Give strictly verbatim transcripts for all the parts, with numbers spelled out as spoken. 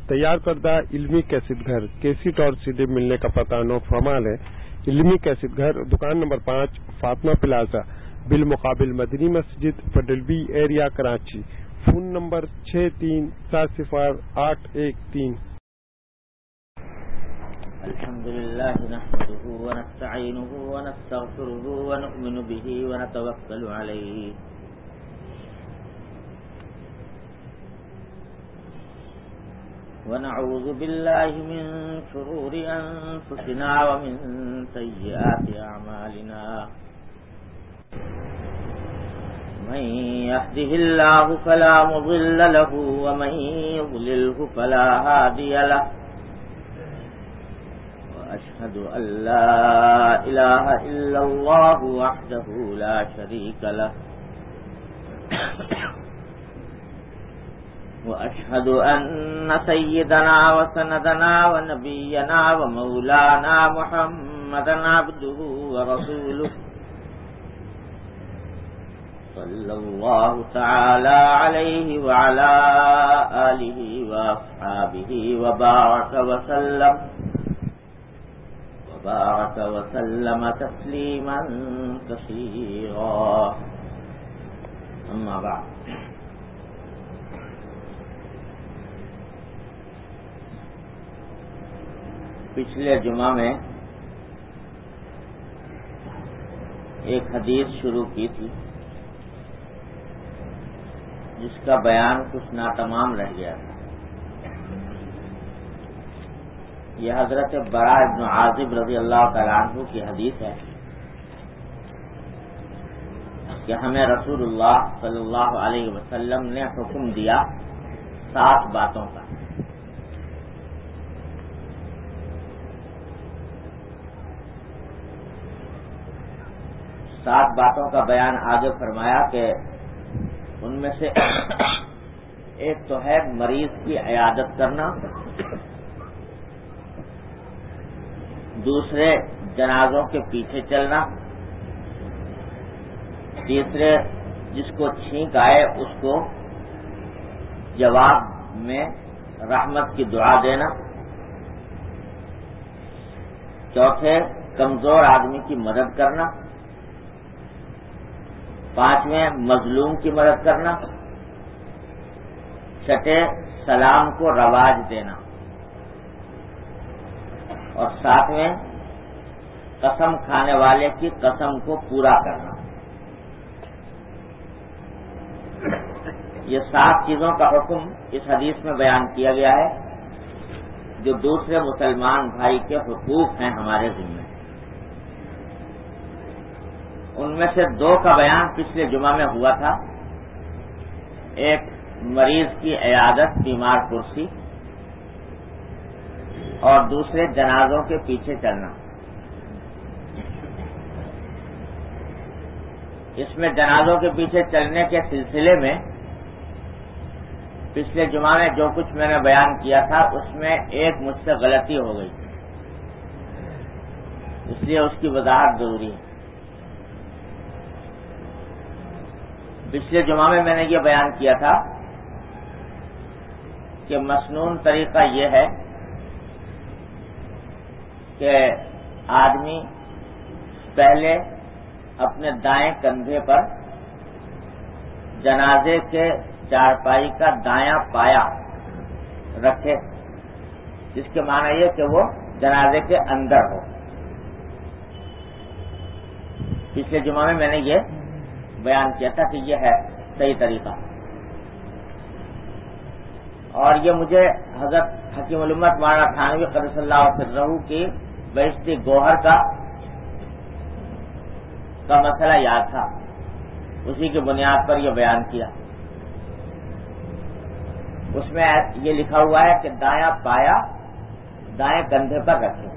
تیار کردہ علمی کیسٹ گھر کیسٹ اور سی ڈی ملنے کا پتہ نو فرمال ہے۔ علمی کیسٹ گھر دکان نمبر پانچ فاطمہ پلازا بالمقابل مدنی مسجد پڈلبی ایریا کراچی۔ فون نمبر چھ تین سات صفر آٹھ ایک تین۔ الحمد للہ نحمده ونستعینه ونستغفره ونؤمن به ونتوکل علیہ ونعوذ باللہ من شرور انفسنا ومن سیئات اعمالنا من يهده الله فلا مضل له ومن يضلله فلا هادي له وأشهد أن لا إله إلا الله وحده لا شريك له وأشهد أن سيدنا وسندنا ونبينا ومولانا محمدا عبده ورسوله صلى الله تعالى عليه وعلى آله وأصحابه وبارك وسلم وبارك وسلم تسليما كثيرا أما بعد پچھلے جمعہ میں ایک حدیث شروع کی تھی جس کا بیان کچھ ناتمام رہ گیا تھا۔ یہ حضرت براء بن عازب رضی اللہ تعالیٰ عنہ کی حدیث ہے کہ ہمیں رسول اللہ صلی اللہ علیہ وسلم نے حکم دیا سات باتوں کا۔ سات باتوں کا بیان آگے فرمایا کہ ان میں سے ایک تو ہے مریض کی عیادت کرنا، دوسرے جنازوں کے پیچھے چلنا، تیسرے جس کو چھینک آئے اس کو جواب میں رحمت کی دعا دینا، چوتھے کمزور آدمی کی مدد کرنا، پانچویں مظلوم کی مدد کرنا، چھٹے سلام کو رواج دینا، اور ساتویں قسم کھانے والے کی قسم کو پورا کرنا۔ یہ سات چیزوں کا حکم اس حدیث میں بیان کیا گیا ہے جو دوسرے مسلمان بھائی کے حقوق ہیں ہمارے ذمہ۔ ان میں سے دو کا بیان پچھلے جمعہ میں ہوا تھا، ایک مریض کی عیادت بیمار کرسی اور دوسرے جنازوں کے پیچھے چلنا۔ اس میں جنازوں کے پیچھے چلنے کے سلسلے میں پچھلے جمعہ میں جو کچھ میں نے بیان کیا تھا اس میں ایک مجھ سے غلطی ہو گئی، اس لیے اس کی وضاحت ضروری ہے۔ پچھلے جمعہ میں میں نے یہ بیان کیا تھا کہ مسنون طریقہ یہ ہے کہ آدمی پہلے اپنے دائیں کندھے پر جنازے کے چارپائی کا دایاں پایا رکھے، جس کے معنی یہ کہ وہ جنازے کے اندر ہو۔ پچھلے جمعہ میں میں نے یہ بیان کیا تھا کہ یہ ہے صحیح طریقہ، اور یہ مجھے حضرت حکیم الامت مولانا تھانوی قدس اللہ سرہ کی بہشتی گوہر کا کا مسئلہ یاد تھا، اسی کی بنیاد پر یہ بیان کیا۔ اس میں یہ لکھا ہوا ہے کہ دایاں پایا دائیں کندھے پر رکھے،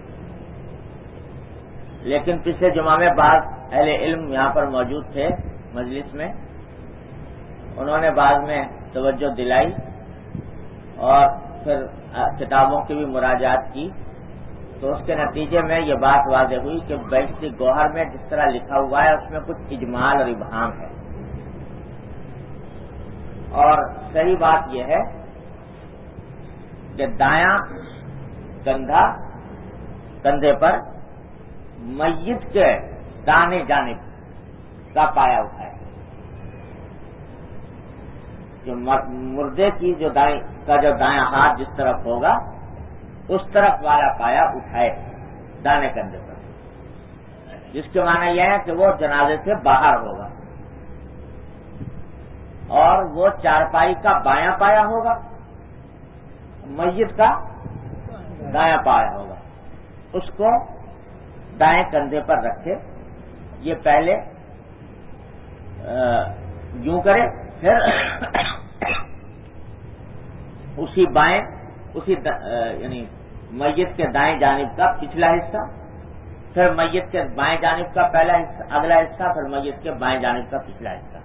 لیکن پچھلے جمعہ میں بعض اہل علم یہاں پر موجود تھے مجلس میں، انہوں نے بعد میں توجہ دلائی اور پھر کتابوں کی بھی مراجعات کی، تو اس کے نتیجے میں یہ بات واضح ہوئی کہ بہشتی گوہر میں جس طرح لکھا ہوا ہے اس میں کچھ اجمال اور ابہام ہے، اور صحیح بات یہ ہے کہ دایاں کندھا کندھے پر میت کے دانے جانب کا پایا اٹھائے، جو مردے کی جو دائیں کا جو دایاں ہاتھ جس طرف ہوگا اس طرف والا پایا اٹھائے دانے کندھے پر، جس کے معنی یہ ہے کہ وہ جنازے سے باہر ہوگا اور وہ چارپائی کا بایاں پایا ہوگا، میت کا دایاں پایا ہوگا، اس کو دائیں کندھے پر رکھے، یہ پہلے یوں کرے، پھر اسی بائیں اسی یعنی میت کے دائیں جانب کا پچھلا حصہ، پھر میت کے بائیں جانب کا پہلا حصہ اگلا حصہ، پھر میت کے بائیں جانب کا پچھلا حصہ۔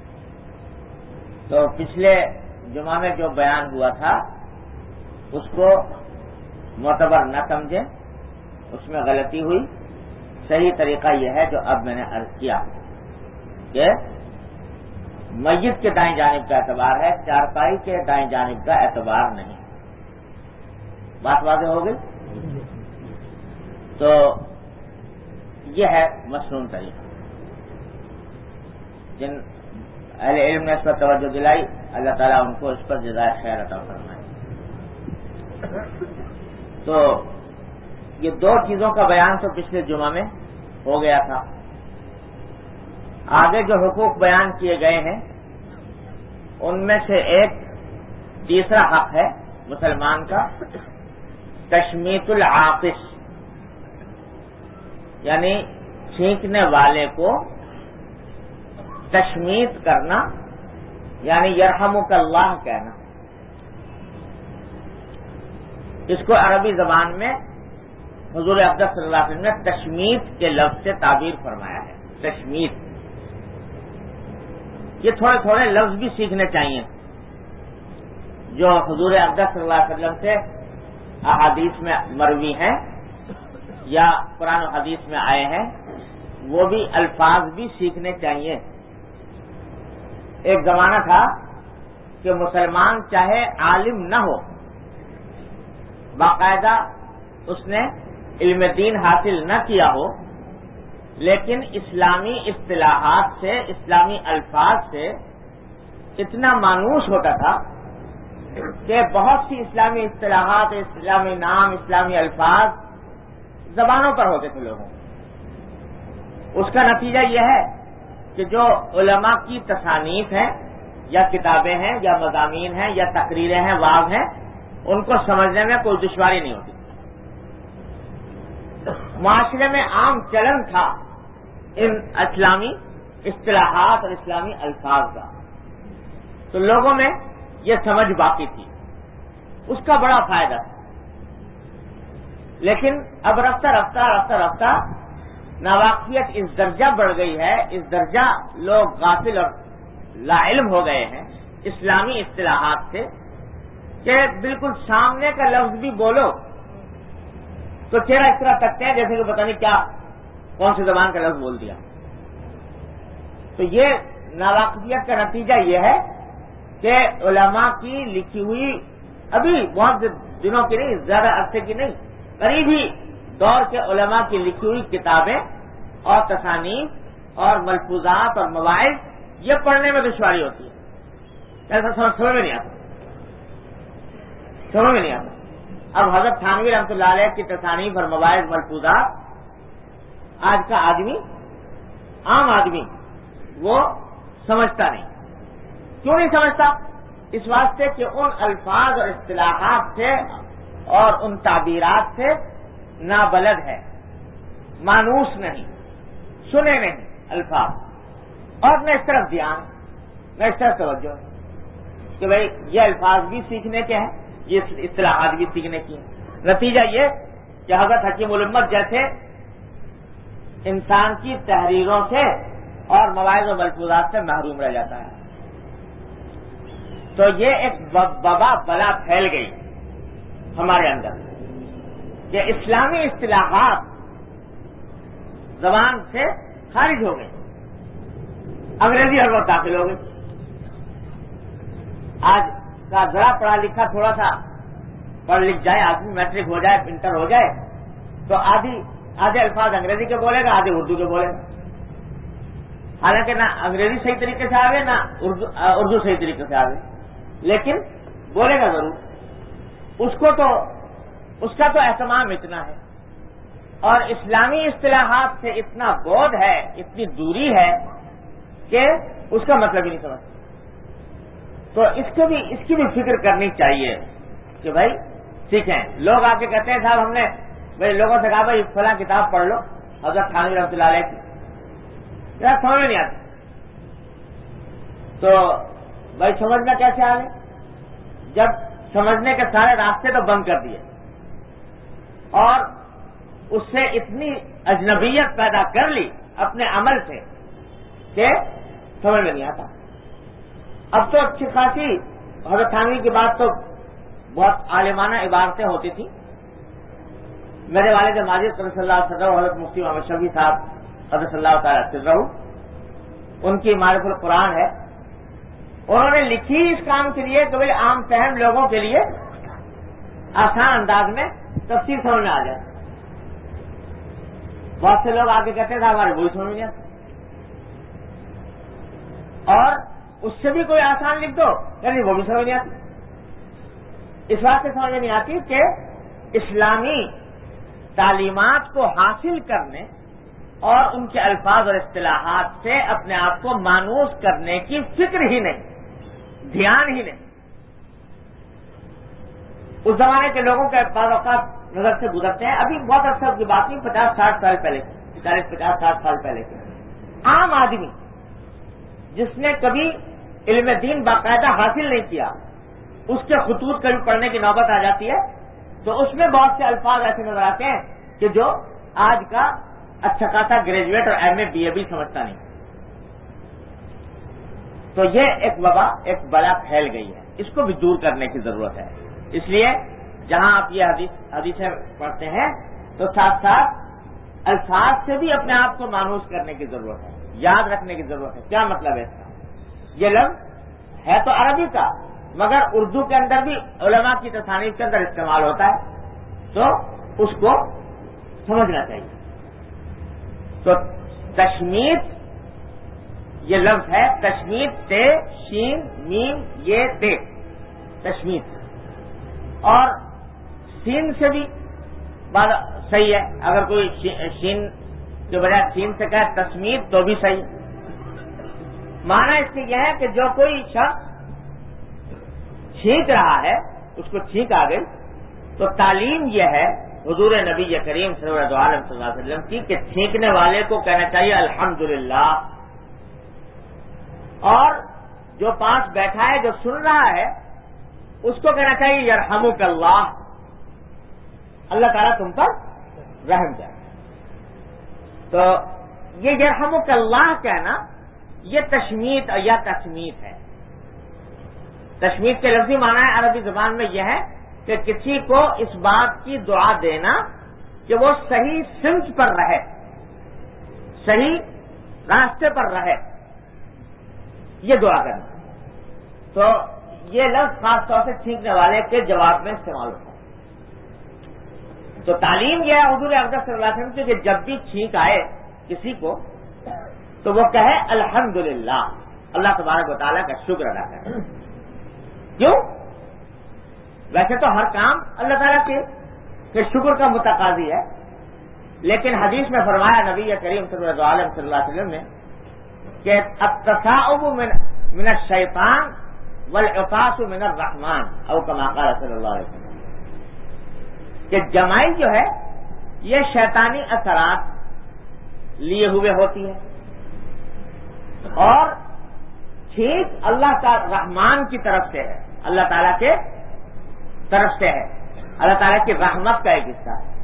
تو پچھلے جمعہ میں جو بیان ہوا تھا اس کو معتبر نہ سمجھیں، اس میں غلطی ہوئی، صحیح طریقہ یہ ہے جو اب میں نے عرض کیا کہ میت کے دائیں جانب کا اعتبار ہے، چارپائی کے دائیں جانب کا اعتبار نہیں۔ بات واضح ہو گئی؟ تو یہ ہے مسنون طریقہ، جن اہل علم نے اس پر توجہ دلائی، اللہ تعالیٰ ان کو اس پر جزائے خیر عطا فرمائے۔ تو یہ دو چیزوں کا بیان تو پچھلے جمعہ میں ہو گیا تھا۔ آگے جو حقوق بیان کیے گئے ہیں ان میں سے ایک تیسرا حق ہے مسلمان کا تشمیت العاطش، یعنی چھینکنے والے کو تشمیت کرنا، یعنی یرحمک اللہ کہنا۔ اس کو عربی زبان میں حضور اقدس صلی اللہ علیہ وسلم نے تشمیت کے لفظ سے تعبیر فرمایا ہے۔ تشمیت، یہ تھوڑے تھوڑے لفظ بھی سیکھنے چاہیے جو حضور اقدس صلی اللہ علیہ وسلم سے احادیث میں مروی ہیں یا قرآن و حدیث میں آئے ہیں، وہ بھی الفاظ بھی سیکھنے چاہیے۔ ایک زمانہ تھا کہ مسلمان چاہے عالم نہ ہو، باقاعدہ اس نے علم دین حاصل نہ کیا ہو، لیکن اسلامی اصطلاحات سے، اسلامی الفاظ سے اتنا مانوس ہوتا تھا کہ بہت سی اسلامی اصطلاحات، اسلامی نام، اسلامی الفاظ زبانوں پر ہوتے تھے لوگوں۔ اس کا نتیجہ یہ ہے کہ جو علماء کی تصانیف ہیں یا کتابیں ہیں یا مضامین ہیں یا تقریریں ہیں، واعظ ہیں، ان کو سمجھنے میں کوئی دشواری نہیں ہوتی۔ معاشرے میں عام چلن تھا ان اسلامی اصطلاحات اور اسلامی الفاظ کا، تو لوگوں میں یہ سمجھ باقی تھی، اس کا بڑا فائدہ تھا۔ لیکن اب رفتہ رفتہ رفتہ رفتہ ناواقفیت اس درجہ بڑھ گئی ہے، اس درجہ لوگ غافل اور لا علم ہو گئے ہیں اسلامی اصطلاحات سے کہ بالکل سامنے کا لفظ بھی بولو تو چہرہ اس طرح تکتے ہیں جیسے کہ پتہ نہیں کیا کون سی زبان کا لفظ بول دیا۔ تو یہ ناواقفیت کا نتیجہ یہ ہے کہ علماء کی لکھی ہوئی، ابھی بہت دنوں کی نہیں، زیادہ عرصے کی نہیں، قریب ہی دور کے علماء کی لکھی ہوئی کتابیں اور تصانیف اور ملفوظات اور مواعظ، یہ پڑھنے میں دشواری ہوتی ہے، ایسا سمجھ میں نہیں آتا سمجھ میں نہیں آتا اب حضرت تھانوی رحمۃ اللہ علیہ کی تصانیف اور مواعظ ملفوظات آج کا آدمی، عام آدمی، وہ سمجھتا نہیں۔ کیوں نہیں سمجھتا؟ اس واسطے کہ ان الفاظ اور اصطلاحات سے اور ان تعبیرات سے نابلد ہے، مانوس نہیں، سنے نہیں الفاظ، اور نہ اس طرف دھیان، نہ اس طرف توجہ کہ بھئی یہ الفاظ بھی سیکھنے کے ہیں، یہ اصطلاحات بھی سیکھنے کی ہیں۔ نتیجہ یہ کہ حضرت حکیم الامت جیسے انسان کی تحریروں سے اور مواعظ و ملفوظات سے محروم رہ جاتا ہے۔ تو یہ ایک وبا بلا پھیل گئی ہمارے اندر کہ اسلامی اصطلاحات زبان سے خارج ہو گئی، انگریزی ہر وقت داخل ہو گئی۔ آج کا ذرا پڑھا لکھا تھوڑا سا پڑھ لکھ جائے آدمی، میٹرک ہو جائے، انٹر ہو جائے، تو آدھی آدھے الفاظ انگریزی کے بولے گا، آدھے اردو کے بولے گا، حالانکہ نہ انگریزی صحیح طریقے سے آگے نہ اردو اردو صحیح طریقے سے آگے، لیکن بولے گا ضرور۔ اس کو تو اس کا تو اہتمام اتنا ہے، اور اسلامی اصطلاحات سے اتنا بودھ ہے، اتنی دوری ہے کہ اس کا مطلب ہی نہیں سمجھتا۔ تو اس کو بھی اس کی بھی فکر کرنی چاہیے کہ بھائی سیکھیں۔ لوگ آ کے کہتے ہیں صاحب ہم نے بھائی لوگوں سے کہا بھائی فلاں کتاب پڑھ لو حضرت تھانوی رحمۃ اللہ علیہ کی، یار سمجھ میں نہیں آتی، تو بھائی سمجھنا کیسے آ گئے جب سمجھنے کے سارے راستے تو بند کر دیے اور اس سے اتنی اجنبیت پیدا کر لی اپنے عمل سے کہ سمجھ میں نہیں آتا۔ اب تو اچھی خاصی حضرت تھانوی کی بات تو بہت عالمانہ عبارتیں ہوتی تھیں۔ میرے والد ماجد قدس اللہ سرہ حضرت مفتی محمد شفیع صاحب قدس اللہ تعالی سرہ، ان کی معرف القرآن ہے، انہوں نے لکھی اس کام کے لیے کہ بھائی عام فہم لوگوں کے لیے آسان انداز میں تفسیر سمجھ میں آ جائے۔ بہت سے لوگ آگے کہتے تھے ہمارے وہی سمجھ نہیں آتی، اور اس سے بھی کوئی آسان لکھ دو یعنی وہ بھی سمجھ نہیں آتی۔ اس بات سے سمجھ نہیں آتی کہ اسلامی تعلیمات کو حاصل کرنے اور ان کے الفاظ اور اصطلاحات سے اپنے آپ کو مانوس کرنے کی فکر ہی نہیں، دھیان ہی نہیں۔ اس زمانے کے لوگوں کے بعض اوقات نظر سے گزرتے ہیں، ابھی بہت عرصہ کی بات نہیں، پچاس ساٹھ سال پہلے، چالیس پچاس ساٹھ سال پہلے کے عام آدمی جس نے کبھی علم دین باقاعدہ حاصل نہیں کیا، اس کے خطوط کبھی پڑھنے کی نوبت آ جاتی ہے تو اس میں بہت سے الفاظ ایسے نظر آتے ہیں کہ جو آج کا اچھا خاصا گریجویٹ اور ایم اے بی اے بھی سمجھتا نہیں۔ تو یہ ایک وبا، ایک بلا پھیل گئی ہے، اس کو بھی دور کرنے کی ضرورت ہے۔ اس لیے جہاں آپ یہ حدیث حدیثیں پڑھتے ہیں تو ساتھ ساتھ الفاظ سے بھی اپنے آپ کو مانوس کرنے کی ضرورت ہے، یاد رکھنے کی ضرورت ہے۔ کیا مطلب ہے اس کا؟ یہ لفظ ہے تو عربی کا، مگر اردو کے اندر بھی علماء کی تصانیف کے اندر استعمال ہوتا ہے، تو اس کو سمجھنا چاہیے۔ تو تشمیت یہ لفظ ہے، تشمیت تے شین میم یہ تے تشمیت، اور سین سے بھی بات صحیح ہے، اگر کوئی شین جو بجائے سین سے کہے تسمیت تو بھی صحیح۔ معنی اس کے یہ ہے کہ جو کوئی شخص چھینک رہا ہے اس کو چھینک آ گئی، تو تعلیم یہ ہے حضور نبی کریم صلی اللہ علیہ وسلم کی کہ چھینکنے والے کو کہنا چاہیے الحمدللہ، اور جو پاس بیٹھا ہے جو سن رہا ہے اس کو کہنا چاہیے یرحمک اللہ، اللہ تعالیٰ تم پر رحم جائے۔ تو یہ یرحمک اللہ کہنا یہ تشمیت یا تسمیت ہے۔ تشمیت کے لفظی معنی ہے عربی زبان میں یہ ہے کہ کسی کو اس بات کی دعا دینا کہ وہ صحیح سمت پر رہے، صحیح راستے پر رہے، یہ دعا کرنا۔ تو یہ لفظ خاص طور سے چھینکنے والے کے جواب میں استعمال ہوتا ہے۔ تو تعلیم یہ ہے حضور اقدس صلی اللہ علیہ وسلم کی کہ جب بھی چھینک آئے کسی کو تو وہ کہے الحمدللہ، اللہ تبارک و تعالیٰ کا شکر ادا کرے۔ کیوں؟ ویسے تو ہر کام اللہ تعالیٰ کے کہ شکر کا متقاضی ہے، لیکن حدیث میں فرمایا نبی کریم صلی اللہ علیہ وسلم نے کہ التصاؤب من من الشیطان والعطاس من الرحمن، او کما قال صلی اللہ علیہ وسلم، کہ جمائی جو ہے یہ شیطانی اثرات لیے ہوئے ہوتی ہے، اور چھینک اللہ تعالی رحمان کی طرف سے ہے، اللہ تعالیٰ کے طرف سے ہے، اللہ تعالیٰ کی رحمت کا ایک حصہ ہے۔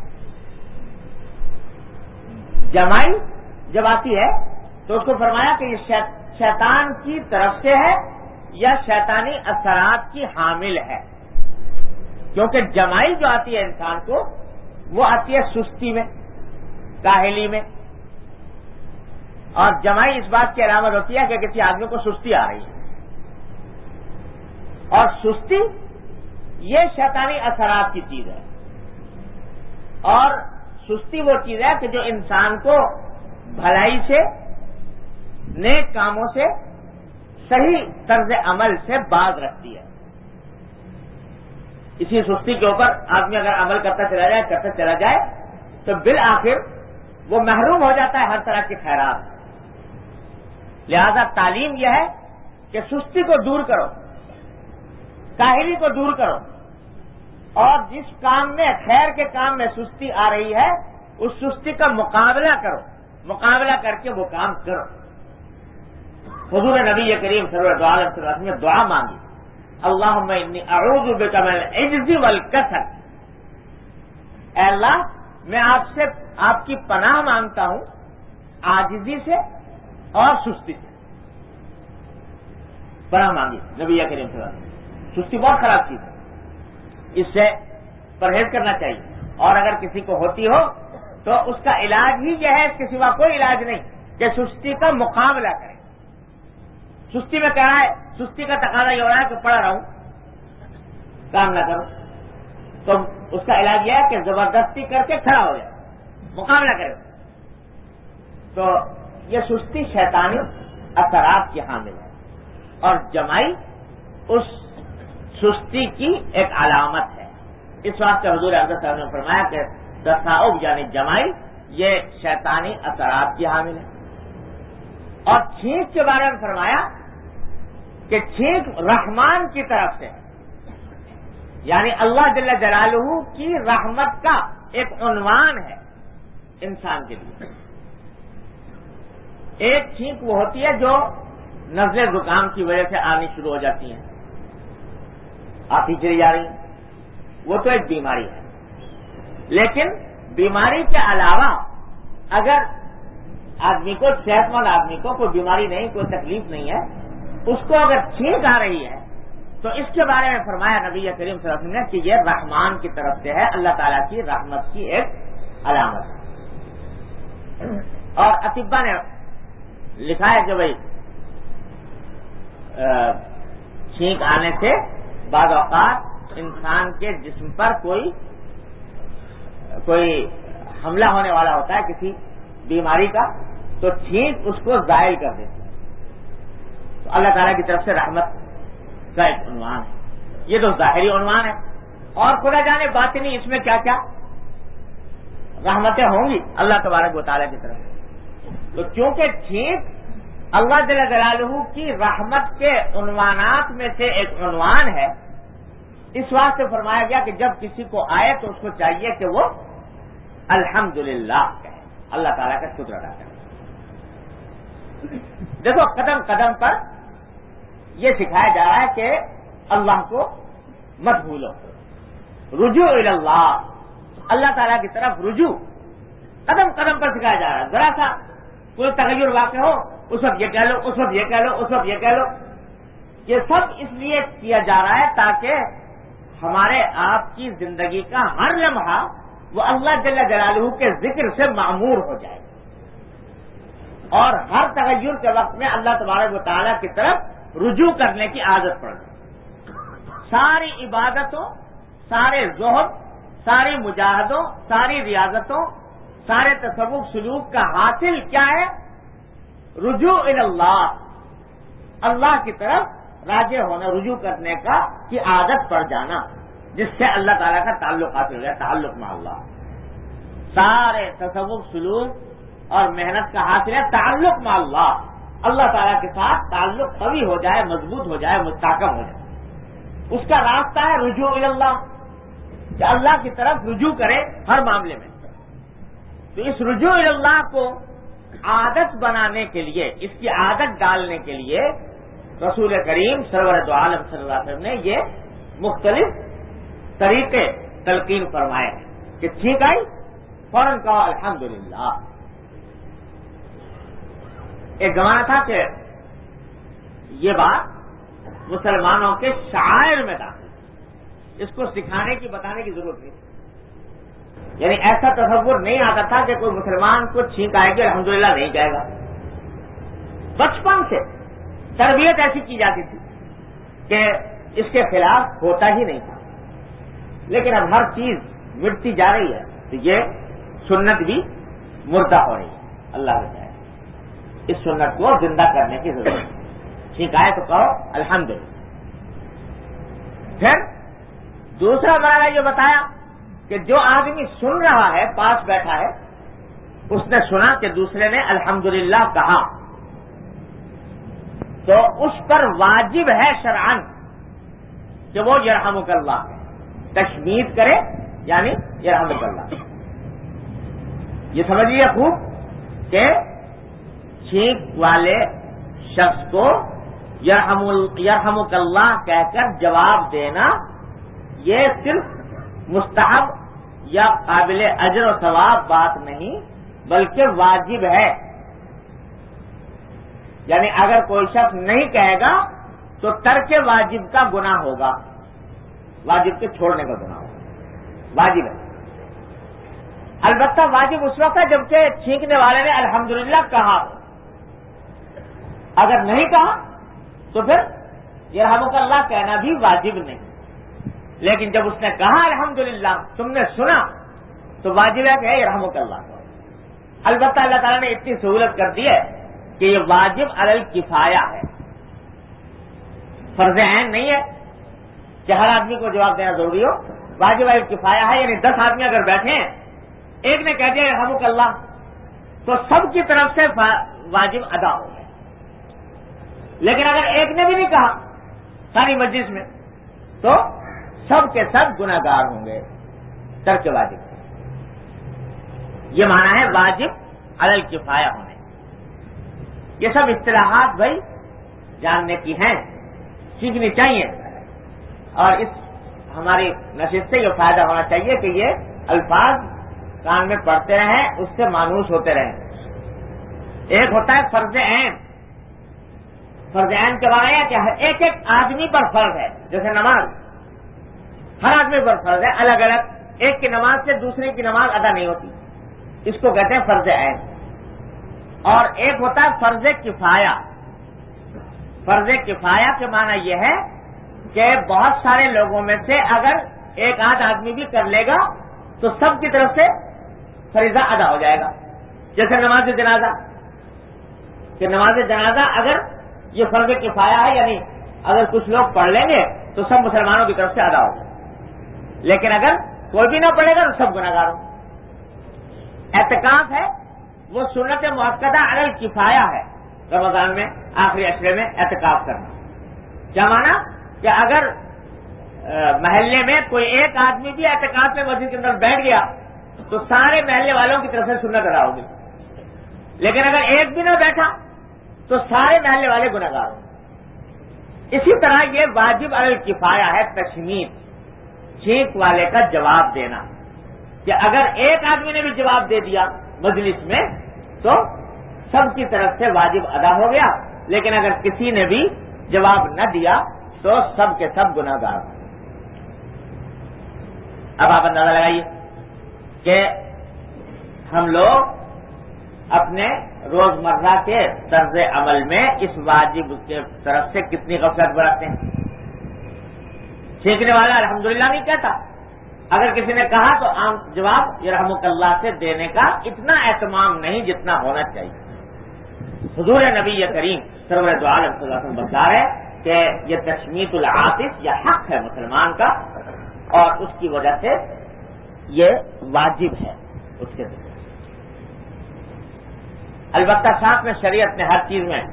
جمائی جب آتی ہے تو اس کو فرمایا کہ یہ شیطان کی طرف سے ہے یا شیطانی اثرات کی حامل ہے، کیونکہ جمائی جو آتی ہے انسان کو وہ آتی ہے سستی میں، کاہلی میں، اور جمائی اس بات کی علامت ہوتی ہے کہ کسی آدمی کو سستی آ رہی ہے، اور سستی یہ شیطانی اثرات کی چیز ہے. اور سستی وہ چیز ہے کہ جو انسان کو بھلائی سے، نیک کاموں سے، صحیح طرز عمل سے باز رکھتی ہے. اسی سستی کے اوپر آدمی اگر عمل کرتا چلا جائے کرتا چلا جائے تو بالآخر وہ محروم ہو جاتا ہے ہر طرح کے خیرات. لہذا تعلیم یہ ہے کہ سستی کو دور کرو، کاہلی کو دور کرو، اور جس کام میں، خیر کے کام میں سستی آ رہی ہے اس سستی کا مقابلہ کرو، مقابلہ کر کے وہ کام کرو. حضور نبی کریم صلی اللہ علیہ وسلم نے دعا مانگی، اللہم انی اعوذ بک من العجز والکسل. اے اللہ میں آپ سے آپ کی پناہ مانگتا ہوں عاجزی سے اور سستی سے. پناہ مانگی نبی کریم صلی اللہ علیہ وسلم. سستی بہت خراب چیز ہے، اس سے پرہیز کرنا چاہیے. اور اگر کسی کو ہوتی ہو تو اس کا علاج ہی یہ ہے، اس کے سوا کوئی علاج نہیں کہ سستی کا مقابلہ کرے. سستی میں کہہ رہا ہے، سستی کا تقاضا یہ ہو رہا ہے کہ پڑا رہوں، کام نہ کروں، تو اس کا علاج یہ ہے کہ زبردستی کر کے کھڑا ہو جائے، مقابلہ کرے. تو یہ سستی شیطانی اثرات کی حامل ہے، اور جمائی اس سستی کی ایک علامت ہے. اس واسطے حضور اقدس صلی اللہ علیہ وسلم نے فرمایا کہ تصاؤب یعنی جمائی یہ شیطانی اثرات کی حامل ہے. اور چھینک کے بارے میں فرمایا کہ چھینک رحمان کی طرف سے، یعنی اللہ جل جلالہ کی رحمت کا ایک عنوان ہے انسان کے لیے. ایک چھینک وہ ہوتی ہے جو نزلے زکام کی وجہ سے آنی شروع ہو جاتی ہیں، آتی چلی جا رہی ہیں، وہ تو ایک بیماری ہے. لیکن بیماری کے علاوہ اگر آدمی کو، صحت مند آدمی کو کوئی بیماری نہیں، کوئی تکلیف نہیں ہے، اس کو اگر چھینک آ رہی ہے تو اس کے بارے میں فرمایا نبی کریم صلی اللہ علیہ وسلم نے کہ یہ رحمان کی طرف سے ہے، اللہ تعالیٰ کی رحمت کی ایک علامت ہے. اور اطباء نے لکھا ہے کہ بھائی چھینک آنے سے بعض اوقات انسان کے جسم پر کوئی کوئی حملہ ہونے والا ہوتا ہے کسی بیماری کا، تو چھینک اس کو زائل کر دیتی ہے. تو اللہ تعالیٰ کی طرف سے رحمت کا ایک عنوان ہے. یہ تو ظاہری عنوان ہے، اور خدا جانے باطنی اس میں کیا کیا رحمتیں ہوں گی اللہ تبارک و تعالیٰ کی طرف سے. تو چونکہ چھینک اللہ جل جلالہ کی رحمت کے عنوانات میں سے ایک عنوان ہے، اس واسطے فرمایا گیا کہ جب کسی کو آئے تو اس کو چاہیے کہ وہ الحمدللہ کہے، اللہ تعالیٰ کا شکر ادا کرے. دیکھو قدم قدم پر یہ سکھایا جا رہا ہے کہ اللہ کو مت بھولو، رجوع اللہ، اللہ تعالیٰ کی طرف رجوع قدم قدم پر سکھایا جا رہا ہے. ذرا سا کوئی تغیر واقع ہو اس وقت یہ کہہ لو، اس وقت یہ کہہ لو، اس وقت یہ کہہ لو. یہ سب اس لیے کیا جا رہا ہے تاکہ ہمارے آپ کی زندگی کا ہر لمحہ وہ اللہ جل جلالہ کے ذکر سے معمور ہو جائے، اور ہر تغیر کے وقت میں اللہ تبارک و تعالیٰ کی طرف رجوع کرنے کی عادت پڑ جائے. ساری عبادتوں، سارے زہد، ساری مجاہدوں، ساری ریاضتوں، سارے تصوف سلوک کا حاصل کیا ہے؟ رجوع اللہ، اللہ کی طرف راجع ہونا، رجوع کرنے کا کی عادت پڑ جانا، جس سے اللہ تعالیٰ کا تعلق حاصل ہو جائے، تعلق مع اللہ. سارے تصوف سلوک اور محنت کا حاصل ہے تعلق مع اللہ، اللہ تعالیٰ کے ساتھ تعلق قوی ہو جائے، مضبوط ہو جائے، مستحکم ہو جائے. اس کا راستہ ہے رجوع اللہ، کہ اللہ کی طرف رجوع کرے ہر معاملے میں. تو اس رجوع اللہ کو عادت بنانے کے لیے، اس کی عادت ڈالنے کے لیے رسول کریم سرور دو عالم صلی اللہ علیہ وسلم نے یہ مختلف طریقے تلقین فرمائے کہ ٹھیک آئی فوراً کہو الحمدللہ. ایک زمانہ تھا کہ یہ بات مسلمانوں کے شعائر میں داخل، اس کو سکھانے کی، بتانے کی ضرورت نہیں. یعنی ایسا تصور نہیں آتا تھا کہ کوئی مسلمان کو چھینک آئے گی الحمدللہ نہیں کہے گا. بچپن سے تربیت ایسی کی جاتی تھی کہ اس کے خلاف ہوتا ہی نہیں تھا. لیکن اب ہر چیز مٹتی جا رہی ہے تو یہ سنت بھی مردہ ہو رہی ہے. اللہ بچائے. اس سنت کو زندہ کرنے کی ضرورت ہے. ٹھیک آئے تو کہو الحمدللہ. پھر دوسرا معنی یہ بتایا کہ جو آدمی سن رہا ہے پاس بیٹھا ہے اس نے سنا کہ دوسرے نے الحمدللہ کہا تو اس پر واجب ہے شرعاً کہ وہ یرحمک اللہ تشمید کرے یعنی یرحمک اللہ. یہ سمجھ لیجیے خوب کہ چھینک والے شخص کو یرحمک اللہ کہہ کر جواب دینا یہ صرف مستحب یا قابل اجر و ثواب بات نہیں بلکہ واجب ہے. یعنی اگر کوئی شخص نہیں کہے گا تو ترک واجب کا گناہ ہوگا, واجب کے چھوڑنے کا گناہ ہوگا. واجب ہے. البتہ واجب اس وقت ہے جبکہ چھینکنے والے نے الحمدللہ کہا. اگر نہیں کہا تو پھر یرحمک اللہ کہنا بھی واجب نہیں. لیکن جب اس نے کہا الحمدللہ تم نے سنا تو واجب ہے کہ یرحمک اللہ. البتہ اللہ تعالیٰ نے اتنی سہولت کر دی ہے کہ یہ واجب علی الکفایہ ہے, فرض عین نہیں ہے کہ ہر آدمی کو جواب دینا ضروری ہو. واجب علی الکفایہ ہے, یعنی دس آدمی اگر بیٹھے ہیں ایک نے کہہ دیا یرحمک اللہ تو سب کی طرف سے واجب ادا ہو گیا. لیکن اگر ایک نے بھی نہیں کہا ساری مجلس میں تو سب کے سب گناہگار ہوں گے ترک واجب. یہ معنی ہے واجب علی الکفایہ ہونے. یہ سب اصطلاحات بھائی جاننے کی ہیں, سیکھنی چاہیے, اور اس ہماری نشست سے یہ فائدہ ہونا چاہیے کہ یہ الفاظ کان میں پڑھتے رہیں, اس سے مانوس ہوتے رہیں. ایک ہوتا ہے فرض عین. فرض عین کے بارے میں کہ ایک ایک آدمی پر فرض ہے, جیسے نماز ہر آدمی پر فرض ہے الگ الگ, ایک کی نماز سے دوسرے کی نماز ادا نہیں ہوتی, اس کو کہتے ہیں فرض عین. اور ایک ہوتا ہے فرض کفایہ. فرض کفایہ کے معنی یہ ہے کہ بہت سارے لوگوں میں سے اگر ایک آدھ آدمی بھی کر لے گا تو سب کی طرف سے فریضہ ادا ہو جائے گا. جیسے نماز جنازہ, کہ نماز جنازہ اگر یہ فرض کفایہ ہے, یعنی اگر کچھ لوگ پڑھ لیں گے تو سب مسلمانوں کی طرف سے ادا ہوگا, لیکن اگر کوئی بھی نہ پڑھے گا تو سب گناہگار ہوں. اعتکاف ہے وہ سنت مؤکدہ علی الکفایہ ہے. رمضان میں آخری عشرے میں اعتکاف کرنا کیا مانا کہ اگر محلے میں کوئی ایک آدمی بھی اعتکاف میں مسجد کے اندر بیٹھ گیا تو سارے محلے والوں کی طرف سے سنت ادا ہوگی. لیکن اگر ایک بھی نہ بیٹھا تو سارے محلے والے گناہگار ہوں. اسی طرح یہ واجب علی الکفایہ ہے تشمید, چھینک والے کا جواب دینا, کہ اگر ایک آدمی نے بھی جواب دے دیا مجلس میں تو سب کی طرف سے واجب ادا ہو گیا, لیکن اگر کسی نے بھی جواب نہ دیا تو سب کے سب گناہگار ہوں. اب آپ اندازہ لگائیے کہ ہم لوگ اپنے روزمرہ کے طرز عمل میں اس واجب کی طرف سے کتنی غفلت برتتے ہیں. چھینکنے والا الحمدللہ نہیں کہتا, اگر کسی نے کہا تو عام جواب یرحمک اللہ سے دینے کا اتنا اہتمام نہیں جتنا ہونا چاہیے. حضور نبی کریم سرور دو عالم صلی اللہ علیہ وسلم بتا رہے کہ یہ تشمیت العاطف یہ حق ہے مسلمان کا, اور اس کی وجہ سے یہ واجب ہے اس کے ذریعے. البتہ ساتھ میں شریعت نے ہر چیز میں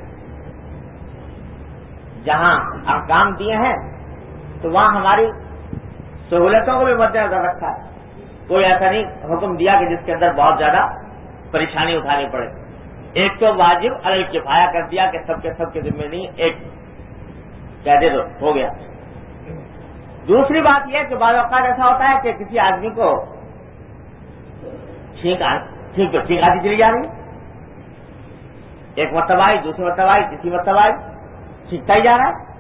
جہاں احکام دیے ہیں تو وہاں ہماری سہولتوں کو بھی مد نظر رکھا ہے. کوئی ایسا نہیں حکم دیا کہ جس کے اندر بہت زیادہ پریشانی اٹھانی پڑے. ایک تو واجب علی الکفایہ کر دیا کہ سب کے سب کے ذمہ نہیں, ایک کہہ دے تو ہو گیا. دوسری بات یہ کہ بعض اوقات ایسا ہوتا ہے کہ کسی آدمی کو چھینک چھینک چھینک آتی چلی جا رہی ہے, ایک مرتبہ آئی, دوسری مرتبہ آئی, تیسری مرتبہ آئی, چھینکتا ہی جا رہا ہے.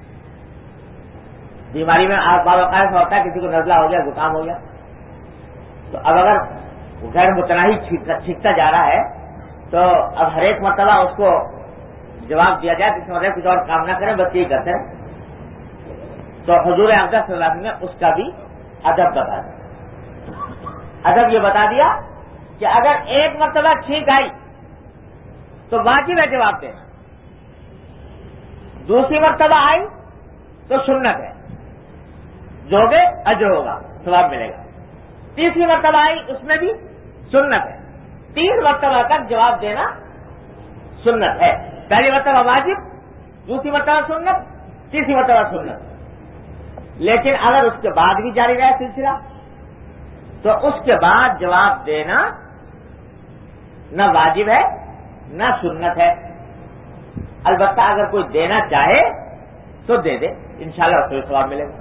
بیماری میں بعض اوقات ایسا ہوتا ہے کسی کو نزلہ ہو گیا, زکام ہو گیا, تو اب اگر غیر متناہی چھینکتا جا رہا ہے تو اب ہر ایک مرتبہ اس کو جواب دیا جائے, کسی مرتبہ کچھ اور کام نہ کریں, بس یہی کرتے ہیں. تو حضور اقدس صلی اللہ علیہ وسلم نے اس کا بھی ادب بتا دیا. ادب یہ بتا دیا کہ اگر ایک مرتبہ چھینک آئی تو واجب ہے جواب دینا, دوسری مرتبہ آئی تو سنت ہے, جو گے اجر ہوگا, ثواب ملے گا, تیسری مرتبہ آئی اس میں بھی سنت ہے, تین مرتبہ تک جواب دینا سنت ہے. پہلی مرتبہ واجب, دوسری مرتبہ سنت, تیسری مرتبہ سنت. لیکن اگر اس کے بعد بھی جاری رہے سلسلہ تو اس کے بعد جواب دینا نہ واجب ہے نہ سنت ہے. البتہ اگر کوئی دینا چاہے تو دے دے, انشاءاللہ اس کو ثواب ملے گا.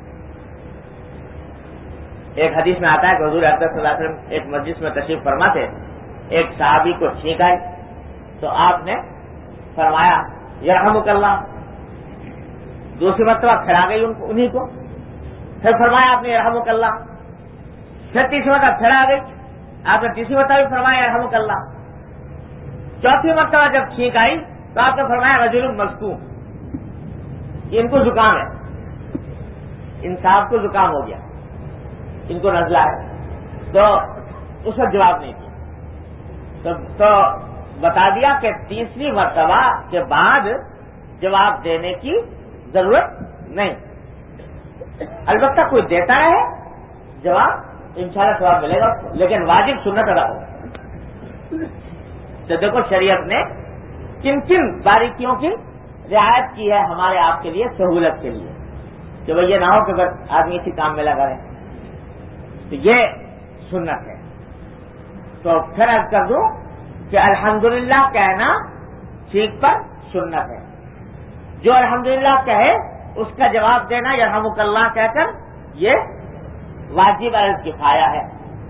ایک حدیث میں آتا ہے کہ حضور اکرم صلی اللہ علیہ وسلم ایک مسجد میں تشریف فرما تھے, ایک صحابی کو چھینک آئی تو آپ نے فرمایا یرحمک اللہ, دوسری مرتبہ کھڑا گئی ان کو انہی کو, پھر فرمایا آپ نے یرحمک اللہ, پھر تیسری مرتبہ کھڑا گئی آپ نے تیسری مرتبہ بھی فرمایا یرحمک اللہ, چوتھی مرتبہ جب چھینک آئی تو آپ نے فرمایا رجل مذکوم, ان کو زکام ہے, ان صاحب کو زکام ہو گیا, ان کو نزلہ ہے, تو اس وقت جواب نہیں دیا. تو, تو بتا دیا کہ تیسری مرتبہ کے بعد جواب دینے کی ضرورت نہیں. البتہ کوئی دیتا رہے جواب انشاءاللہ ثواب ملے گا, لیکن واجب سنت ادا ہوگا. تو دیکھو شریعت نے کن کن باریکیوں کی رعایت کی ہے ہمارے آپ کے لیے, سہولت کے لیے, کہ بھئی یہ نہ ہو کہ بس آدمی اسی کام میں لگا رہے. تو یہ سنت ہے. تو پھر عرض کر دوں کہ الحمدللہ کہنا چھینک پر سنت ہے. جو الحمدللہ کہے اس کا جواب دینا یرحمک اللہ کہہ کر یہ واجب عرض کفایہ ہے,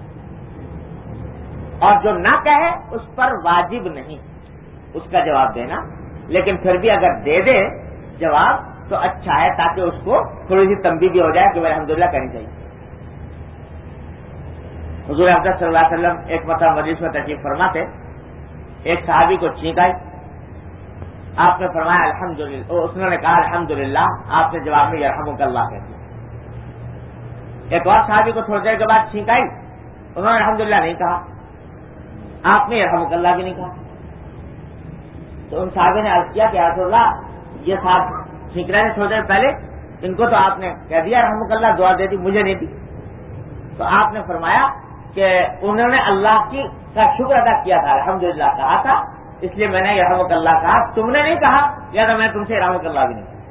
اور جو نہ کہے اس پر واجب نہیں اس کا جواب دینا. لیکن پھر بھی اگر دے دے جواب تو اچھا ہے, تاکہ اس کو تھوڑی سی تنبیہ بھی ہو جائے کہ الحمدللہ کہنی چاہیے. حضور اکرم صلی اللہ علیہ وسلم ایک مرتبہ مجلس میں تشریف فرما تھے, ایک صحابی کو چھینک آئی, آپ نے فرمایا الحمدللہ, اس نے کہا الحمدللہ, آپ نے جواب میں یرحمک اللہ کہہ دیا. ایک اور صحابی کو تھوڑی دیر کے بعد چھینک آئی, انہوں نے الحمدللہ نہیں کہا, آپ نے یرحمک اللہ بھی نہیں کہا. تو ان صحابی نے عرض کیا کہ یا رسول اللہ, یہ صاحب چھینک رہے ہیں تھوڑی دیر پہلے, ان کو تو آپ نے کہہ دیا رحمک اللہ, دعا دے دی, مجھے نہیں دی. تو آپ نے فرمایا کہ انہوں نے اللہ کی کا شکر ادا کیا تھا, الحمدللہ کہا تھا, اس لیے میں نے یرحمک اللہ کہا, تم نے نہیں کہا, یا تو میں تم سے یرحمک اللہ بھی نہیں کہا.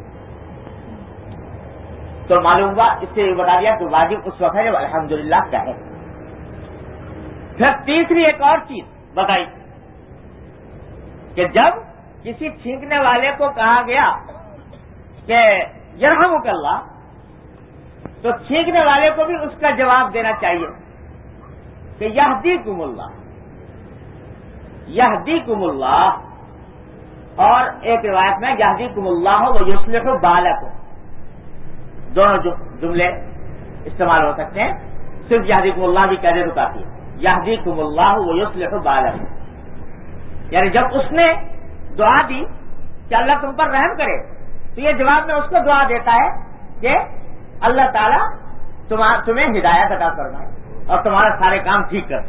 تو معلوم ہوا, اس سے یہ بتا دیا کہ واجب اس وقت ہے جب الحمدللہ کہے. پھر تیسری ایک اور چیز بتائی کہ جب کسی چھینکنے والے کو کہا گیا کہ یرحمک اللہ, تو چھینکنے والے کو بھی اس کا جواب دینا چاہیے کہ یہدیکم اللہ, یہدیکم اللہ, اور ایک روایت میں یہدیکم اللہ و یصلح بالکم, دونوں جملے استعمال ہو سکتے ہیں. صرف یہدیکم اللہ بھی کہہ دے تو کافی ہے. یہدیکم اللہ و یصلح بالکم, یعنی جب اس نے دعا دی کہ اللہ تم پر رحم کرے, تو یہ جواب میں اس کو دعا دیتا ہے کہ اللہ تعالیٰ تمہیں ہدایت عطا فرمائے اور تمہارا سارے کام ٹھیک کر دے.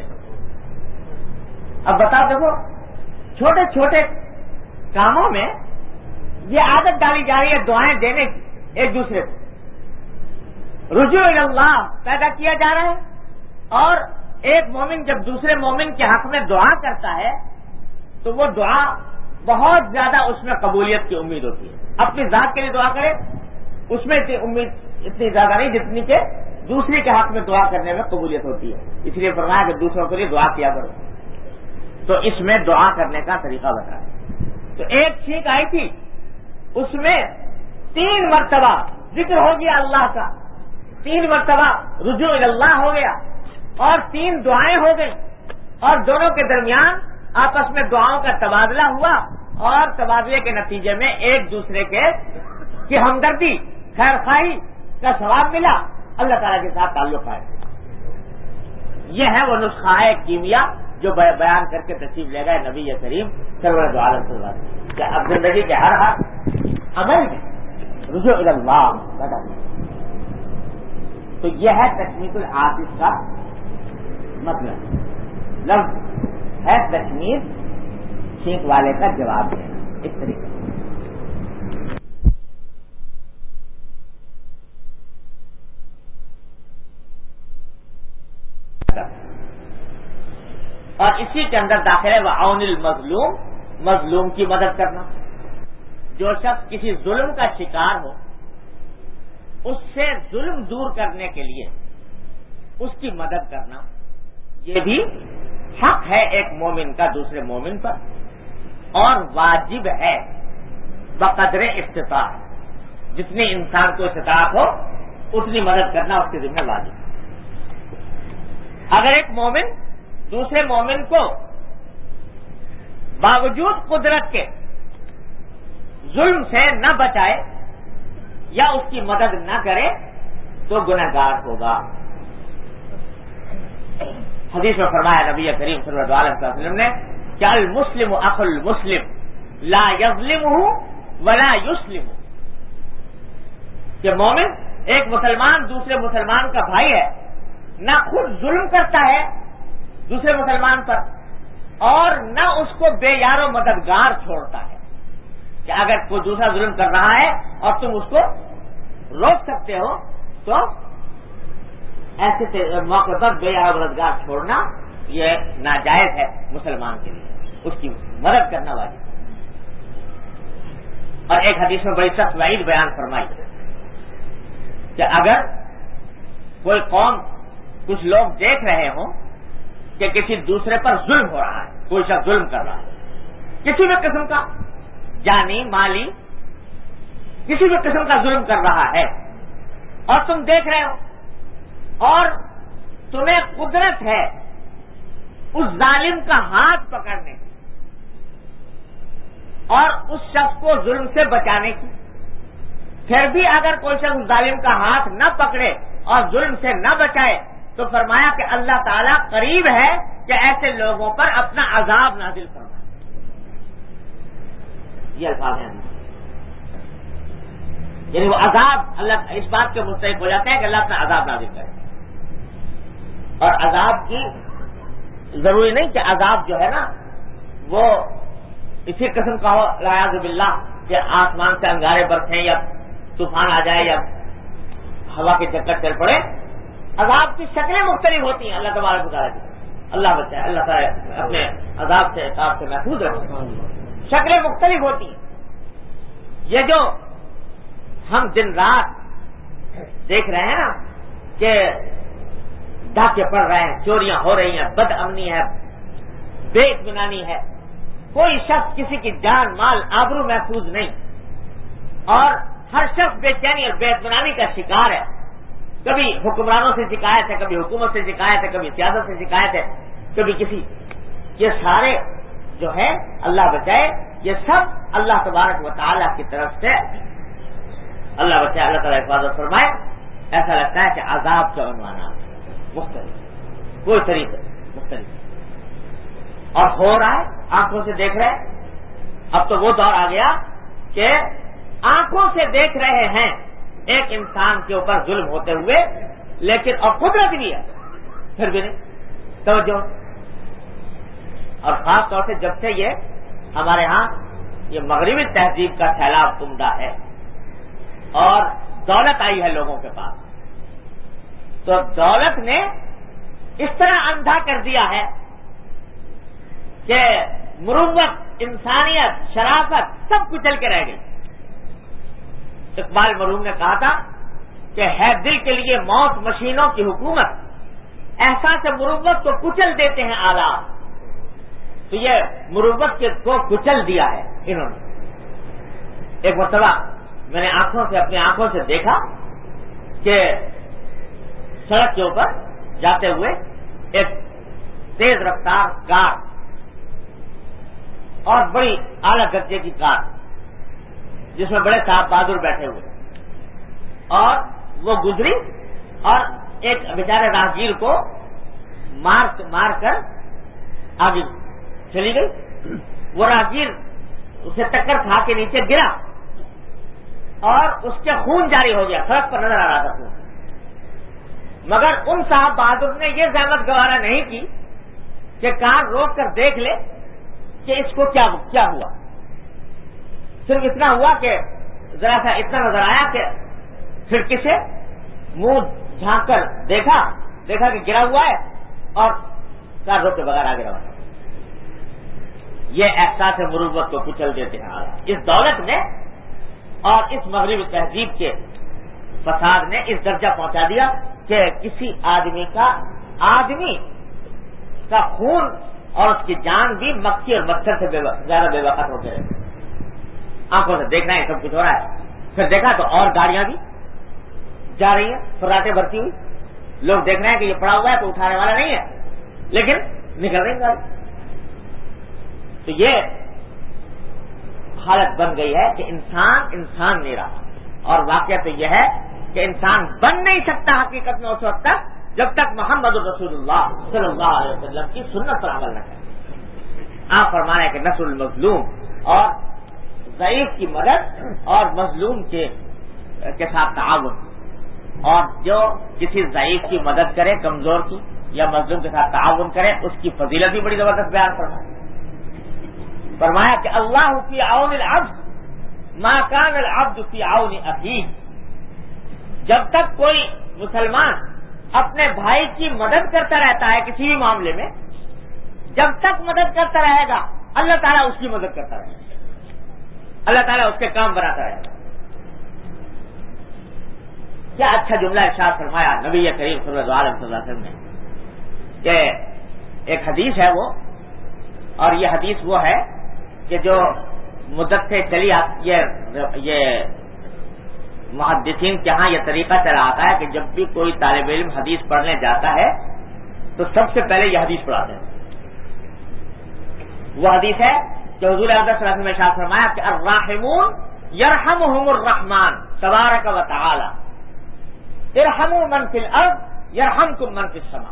اب بتاؤ, دیکھو چھوٹے چھوٹے کاموں میں یہ عادت ڈالی جا رہی ہے دعائیں دینے کی ایک دوسرے کو, رجوع اللہ پیدا کیا جا رہا ہے. اور ایک مومن جب دوسرے مومن کے حق میں دعا کرتا ہے تو وہ دعا بہت زیادہ اس میں قبولیت کی امید ہوتی ہے. اپنی ذات کے لیے دعا کرے اس میں اتنی امید اتنی زیادہ نہیں جتنی کہ دوسرے کے حق میں دعا کرنے میں قبولیت ہوتی ہے. اس لیے فرمایا کہ دوسروں کے لیے دعا کیا کرو. تو اس میں دعا کرنے کا طریقہ بتایا. تو ایک چھینک آئی تھی, اس میں تین مرتبہ ذکر ہو گیا اللہ کا, تین مرتبہ رجوع اللہ ہو گیا, اور تین دعائیں ہو گئی, اور دونوں کے درمیان آپس میں دعاؤں کا تبادلہ ہوا, اور تبادلے کے نتیجے میں ایک دوسرے کے کی ہمدردی خیر خواہی کا ثواب ملا, اللہ تعالیٰ کے ساتھ تعلق ہے. یہ ہے وہ نسخہ ہے کیمیا جو بیان کر کے تشریف لے گئے نبی کریم سرور دو عالم صلی اللہ علیہ وسلم کہ اب زندگی کے ہر ہر عمل میں رجوع اللہ بتا. تو یہ ہے تشمیت العاطف کا مطلب، لفظ ہے تشمیت چھینک والے کا جواب دینا، اس طریقے سے۔ اور اسی کے اندر داخل ہے وعون المظلوم، مظلوم کی مدد کرنا۔ جو شخص کسی ظلم کا شکار ہو اس سے ظلم دور کرنے کے لیے اس کی مدد کرنا، یہ بھی حق ہے ایک مومن کا دوسرے مومن پر، اور واجب ہے بقدر استطاعت، جتنی انسان کو استطاعت ہو اتنی مدد کرنا اس کے ذمہ واجب ہے۔ اگر ایک مومن دوسرے مومن کو باوجود قدرت کے ظلم سے نہ بچائے یا اس کی مدد نہ کرے تو گنہگار ہوگا۔ حدیث میں فرمایا نبی کریم صلی اللہ علیہ وسلم نے کہ المسلم اخو المسلم لا یظلمہ ولا یسلمہ، کہ مومن ایک مسلمان دوسرے مسلمان کا بھائی ہے، نہ خود ظلم کرتا ہے دوسرے مسلمان پر اور نہ اس کو بے یار و مددگار چھوڑتا ہے، کہ اگر کوئی دوسرا ظلم کر رہا ہے اور تم اس کو روک سکتے ہو تو ایسے موقع پر بے یار و مددگار چھوڑنا یہ ناجائز ہے مسلمان کے لیے، اس کی مدد کرنا واجب۔ اور ایک حدیث میں بڑی سخت وعید بیان فرمائی کہ اگر کوئی قوم کچھ لوگ دیکھ رہے ہوں کہ کسی دوسرے پر ظلم ہو رہا ہے، کوئی شخص ظلم کر رہا ہے کسی بھی قسم کا، جانی مالی کسی بھی قسم کا ظلم کر رہا ہے، اور تم دیکھ رہے ہو اور تمہیں قدرت ہے اس ظالم کا ہاتھ پکڑنے کی اور اس شخص کو ظلم سے بچانے کی، پھر بھی اگر کوئی شخص ظالم کا ہاتھ نہ پکڑے اور ظلم سے نہ بچائے تو فرمایا کہ اللہ تعالیٰ قریب ہے کہ ایسے لوگوں پر اپنا عذاب نازل فرمائے۔ یہ الفاظ ہیں، یعنی وہ عذاب اللہ اس بات کے مستحق ہو جاتے ہیں کہ اللہ اپنا عذاب نازل کرے۔ اور عذاب کی ضروری نہیں کہ عذاب جو ہے نا وہ اسی قسم کا ہو والعیاذ باللہ کہ آسمان سے انگارے برسیں یا طوفان آ جائے یا ہوا کے چکر چل پڑے۔ عذاب کی شکلیں مختلف ہوتی ہیں، اللہ تبارک و تعالیٰ کی، اللہ بچائے، اللہ تعالیٰ اپنے عذاب سے عذاب سے محفوظ رکھے، شکلیں مختلف ہوتی ہیں۔ یہ جو ہم دن رات دیکھ رہے ہیں نا کہ ڈاکے پڑ رہے ہیں، چوریاں ہو رہی ہیں، بد امنی ہے، بے اطمینانی ہے، کوئی شخص کسی کی جان مال آبرو محفوظ نہیں، اور ہر شخص بے چینی اور بے اطمینانی کا شکار ہے۔ کبھی حکمرانوں سے شکایت ہے، کبھی حکومت سے شکایت ہے، کبھی سیاست سے شکایت ہے، کبھی کسی، یہ سارے جو ہے اللہ بچائے، یہ سب اللہ تبارک و تعالیٰ کی طرف سے اللہ بچائے، اللہ تعالیٰ حفاظت فرمائے۔ ایسا لگتا ہے کہ عذاب کا عنوانات مختلف، کوئی طریقہ مختلف، اور ہو رہا ہے، آنکھوں سے دیکھ رہے ہیں۔ اب تو وہ دور آ گیا کہ آنکھوں سے دیکھ رہے ہیں ایک انسان کے اوپر ظلم ہوتے ہوئے، لیکن اور قدرت بھی ہے پھر بھی نہیں توجہ۔ اور خاص طور سے جب سے یہ ہمارے ہاں یہ مغربی تہذیب کا سیلاب عمدہ ہے اور دولت آئی ہے لوگوں کے پاس، تو دولت نے اس طرح اندھا کر دیا ہے کہ مروت، انسانیت، شرافت سب کچل کے رہ گئی۔ اقبال مرحوم نے کہا تھا کہ ہے دل کے لیے موت مشینوں کی حکومت، احساس مروت کو کچل دیتے ہیں آلات۔ تو یہ مروت کو کچل دیا ہے انہوں نے۔ ایک مرتبہ میں نے آنکھوں سے اپنی آنکھوں سے دیکھا کہ سڑک کے اوپر جاتے ہوئے ایک تیز رفتار کار اور بڑی اعلیٰ درجے کی کار جس میں بڑے صاحب بہادر بیٹھے ہوئے، اور وہ گزری اور ایک بیچارے راہگیر کو مار مار کر آگے چلی گئی۔ وہ راہگیر اسے ٹکر کھا کے نیچے گرا اور اس کے خون جاری ہو گیا، سڑک پر نظر آ رہا تھا خون۔ مگر ان صاحب بہادر نے یہ زحمت گوارا نہیں کی کہ کار روک کر دیکھ لے کہ اس کو کیا کیا ہوا. صرف اتنا ہوا کہ ذرا سا اتنا نظر آیا کہ کھڑکی سے منہ جھانک کر دیکھا دیکھا کہ گرا ہوا ہے اور کار روک کے بغیر آگے رہا. یہ احساس مروت کو کچل دیتے ہیں. اس دولت نے اور اس مغربی تہذیب کے فساد نے اس درجہ پہنچا دیا کہ کسی آدمی کا آدمی کا خون اور اس کی جان بھی مکھی اور مچھر سے زیادہ بے وقت ہوتے رہتے. آنکھوں سے دیکھنا ہے سب کچھ ہو رہا ہے. پھر دیکھا تو اور گاڑیاں بھی جا رہی ہیں فراٹیں بھرتی ہوئی. لوگ دیکھ رہے ہیں کہ یہ پڑا ہوا ہے تو اٹھانے والا نہیں ہے, لیکن نکل رہی گاڑی. تو یہ حالت بن گئی ہے کہ انسان انسان نہیں رہا. اور واقعہ تو یہ ہے کہ انسان بن نہیں سکتا حقیقت میں اس وقت تک جب تک محمد رسول اللہ صلی اللہ علیہ وسلم کی سنت پر عمل نہ کرے. آپ فرما رہے ہیں کہ نصر المظلوم اور ضعیف کی مدد اور مظلوم کے کے ساتھ تعاون, اور جو کسی ضعیف کی مدد کرے کمزور کی یا مظلوم کے ساتھ تعاون کرے اس کی فضیلت بھی بڑی زبردست بیان فرمایا. فرمایا کہ اللہ فی عون العبد ما کان العبد فی عون اخیہ. جب تک کوئی مسلمان اپنے بھائی کی مدد کرتا رہتا ہے کسی بھی معاملے میں, جب تک مدد کرتا رہے گا اللہ تعالیٰ اس کی مدد کرتا رہے گا, اللہ تعالیٰ اس کے کام بناتا رہے گا. کیا اچھا جملہ ارشاد فرمایا نبی کریم صلی اللہ علیہ وسلم نے کہ ایک حدیث ہے وہ, اور یہ حدیث وہ ہے کہ جو مدت سے چلی یہ یہ محدثین کے ہاں یہ طریقہ چلا آتا ہے کہ جب بھی کوئی طالب علم حدیث پڑھنے جاتا ہے تو سب سے پہلے یہ حدیث پڑھاتے ہیں. وہ حدیث ہے کہ حضور اقدس صلی اللہ علیہ وسلم نے ارشاد فرمایا کہ الراحمون یرحمہم الرحمن تبارک و تعالی ارحموا من فی الارض یرحمکم من فی السماء.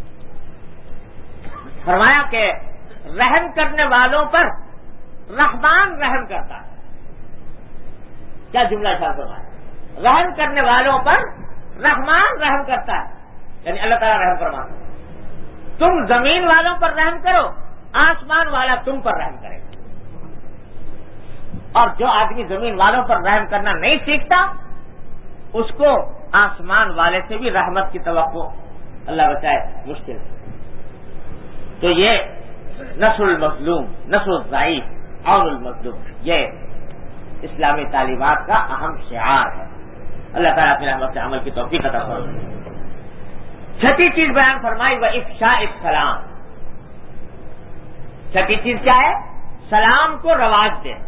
فرمایا کہ رحم کرنے والوں پر رحمان رحم کرتا ہے. کیا جملہ ارشاد فرمایا, رحم کرنے والوں پر رحمان رحم کرتا ہے, یعنی اللہ تعالیٰ رحم فرماتا ہے. تم زمین والوں پر رحم کرو, آسمان والا تم پر رحم کرے. اور جو آدمی زمین والوں پر رحم کرنا نہیں سیکھتا اس کو آسمان والے سے بھی رحمت کی توقع اللہ بچائے مشکل ہے. تو یہ نصر المظلوم, نصر الضعیف, عون المظلوم, یہ اسلامی تعلیمات کا اہم شعار ہے. اللہ تعالیٰ اپنی رحمت سے عمل کی توفیق عطا فرمائے. چھٹی چیز بیان فرمائی وہ افشاء السلام. چھٹی چیز کیا ہے؟ سلام کو رواج دے.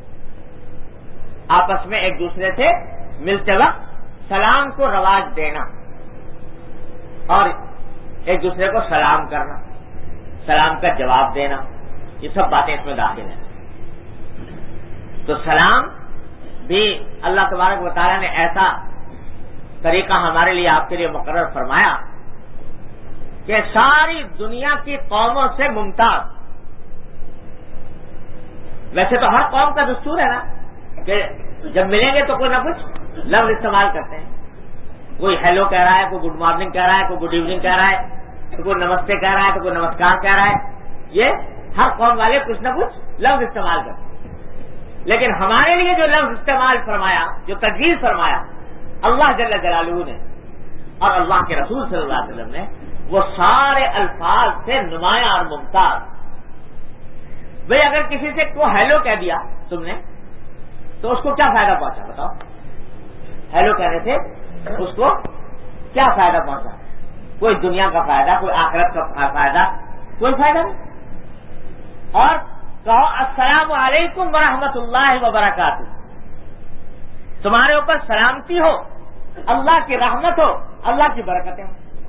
آپس میں ایک دوسرے سے ملتے وقت سلام کو رواج دینا اور ایک دوسرے کو سلام کرنا, سلام کا جواب دینا, یہ سب باتیں اس میں داخل ہیں. تو سلام بھی اللہ تبارک و تعالیٰ نے ایسا طریقہ ہمارے لیے آپ کے لیے مقرر فرمایا کہ ساری دنیا کی قوموں سے ممتاز. ویسے تو ہر قوم کا دستور ہے نا کہ جب ملیں گے تو کوئی نہ کچھ لفظ استعمال کرتے ہیں. کوئی ہیلو کہہ رہا ہے, کوئی گڈ مارننگ کہہ رہا ہے, کوئی گڈ ایوننگ کہہ رہا ہے, تو کوئی نمستے کہہ رہا ہے, تو کوئی نمسکار کہہ رہا ہے. یہ ہر قوم والے کچھ نہ کچھ لفظ استعمال کرتے ہیں. لیکن ہمارے لیے جو لفظ استعمال فرمایا, جو تجویز فرمایا اللہ جل جلالہ نے اور اللہ کے رسول صلی اللہ علیہ وسلم نے, وہ سارے الفاظ سے نمایاں اور ممتاز. بھئی اگر کسی سے کو ہیلو کہہ دیا تم نے تو اس کو کیا فائدہ پہنچا بتاؤ؟ ہیلو کہنے سے اس کو کیا فائدہ پہنچا؟ کوئی دنیا کا فائدہ, کوئی آخرت کا فائدہ, کوئی فائدہ نہیں. اور کہو السلام علیکم ورحمۃ اللہ وبرکاتہ, تمہارے اوپر سلامتی ہو, اللہ کی رحمت ہو, اللہ کی برکتیں ہوں.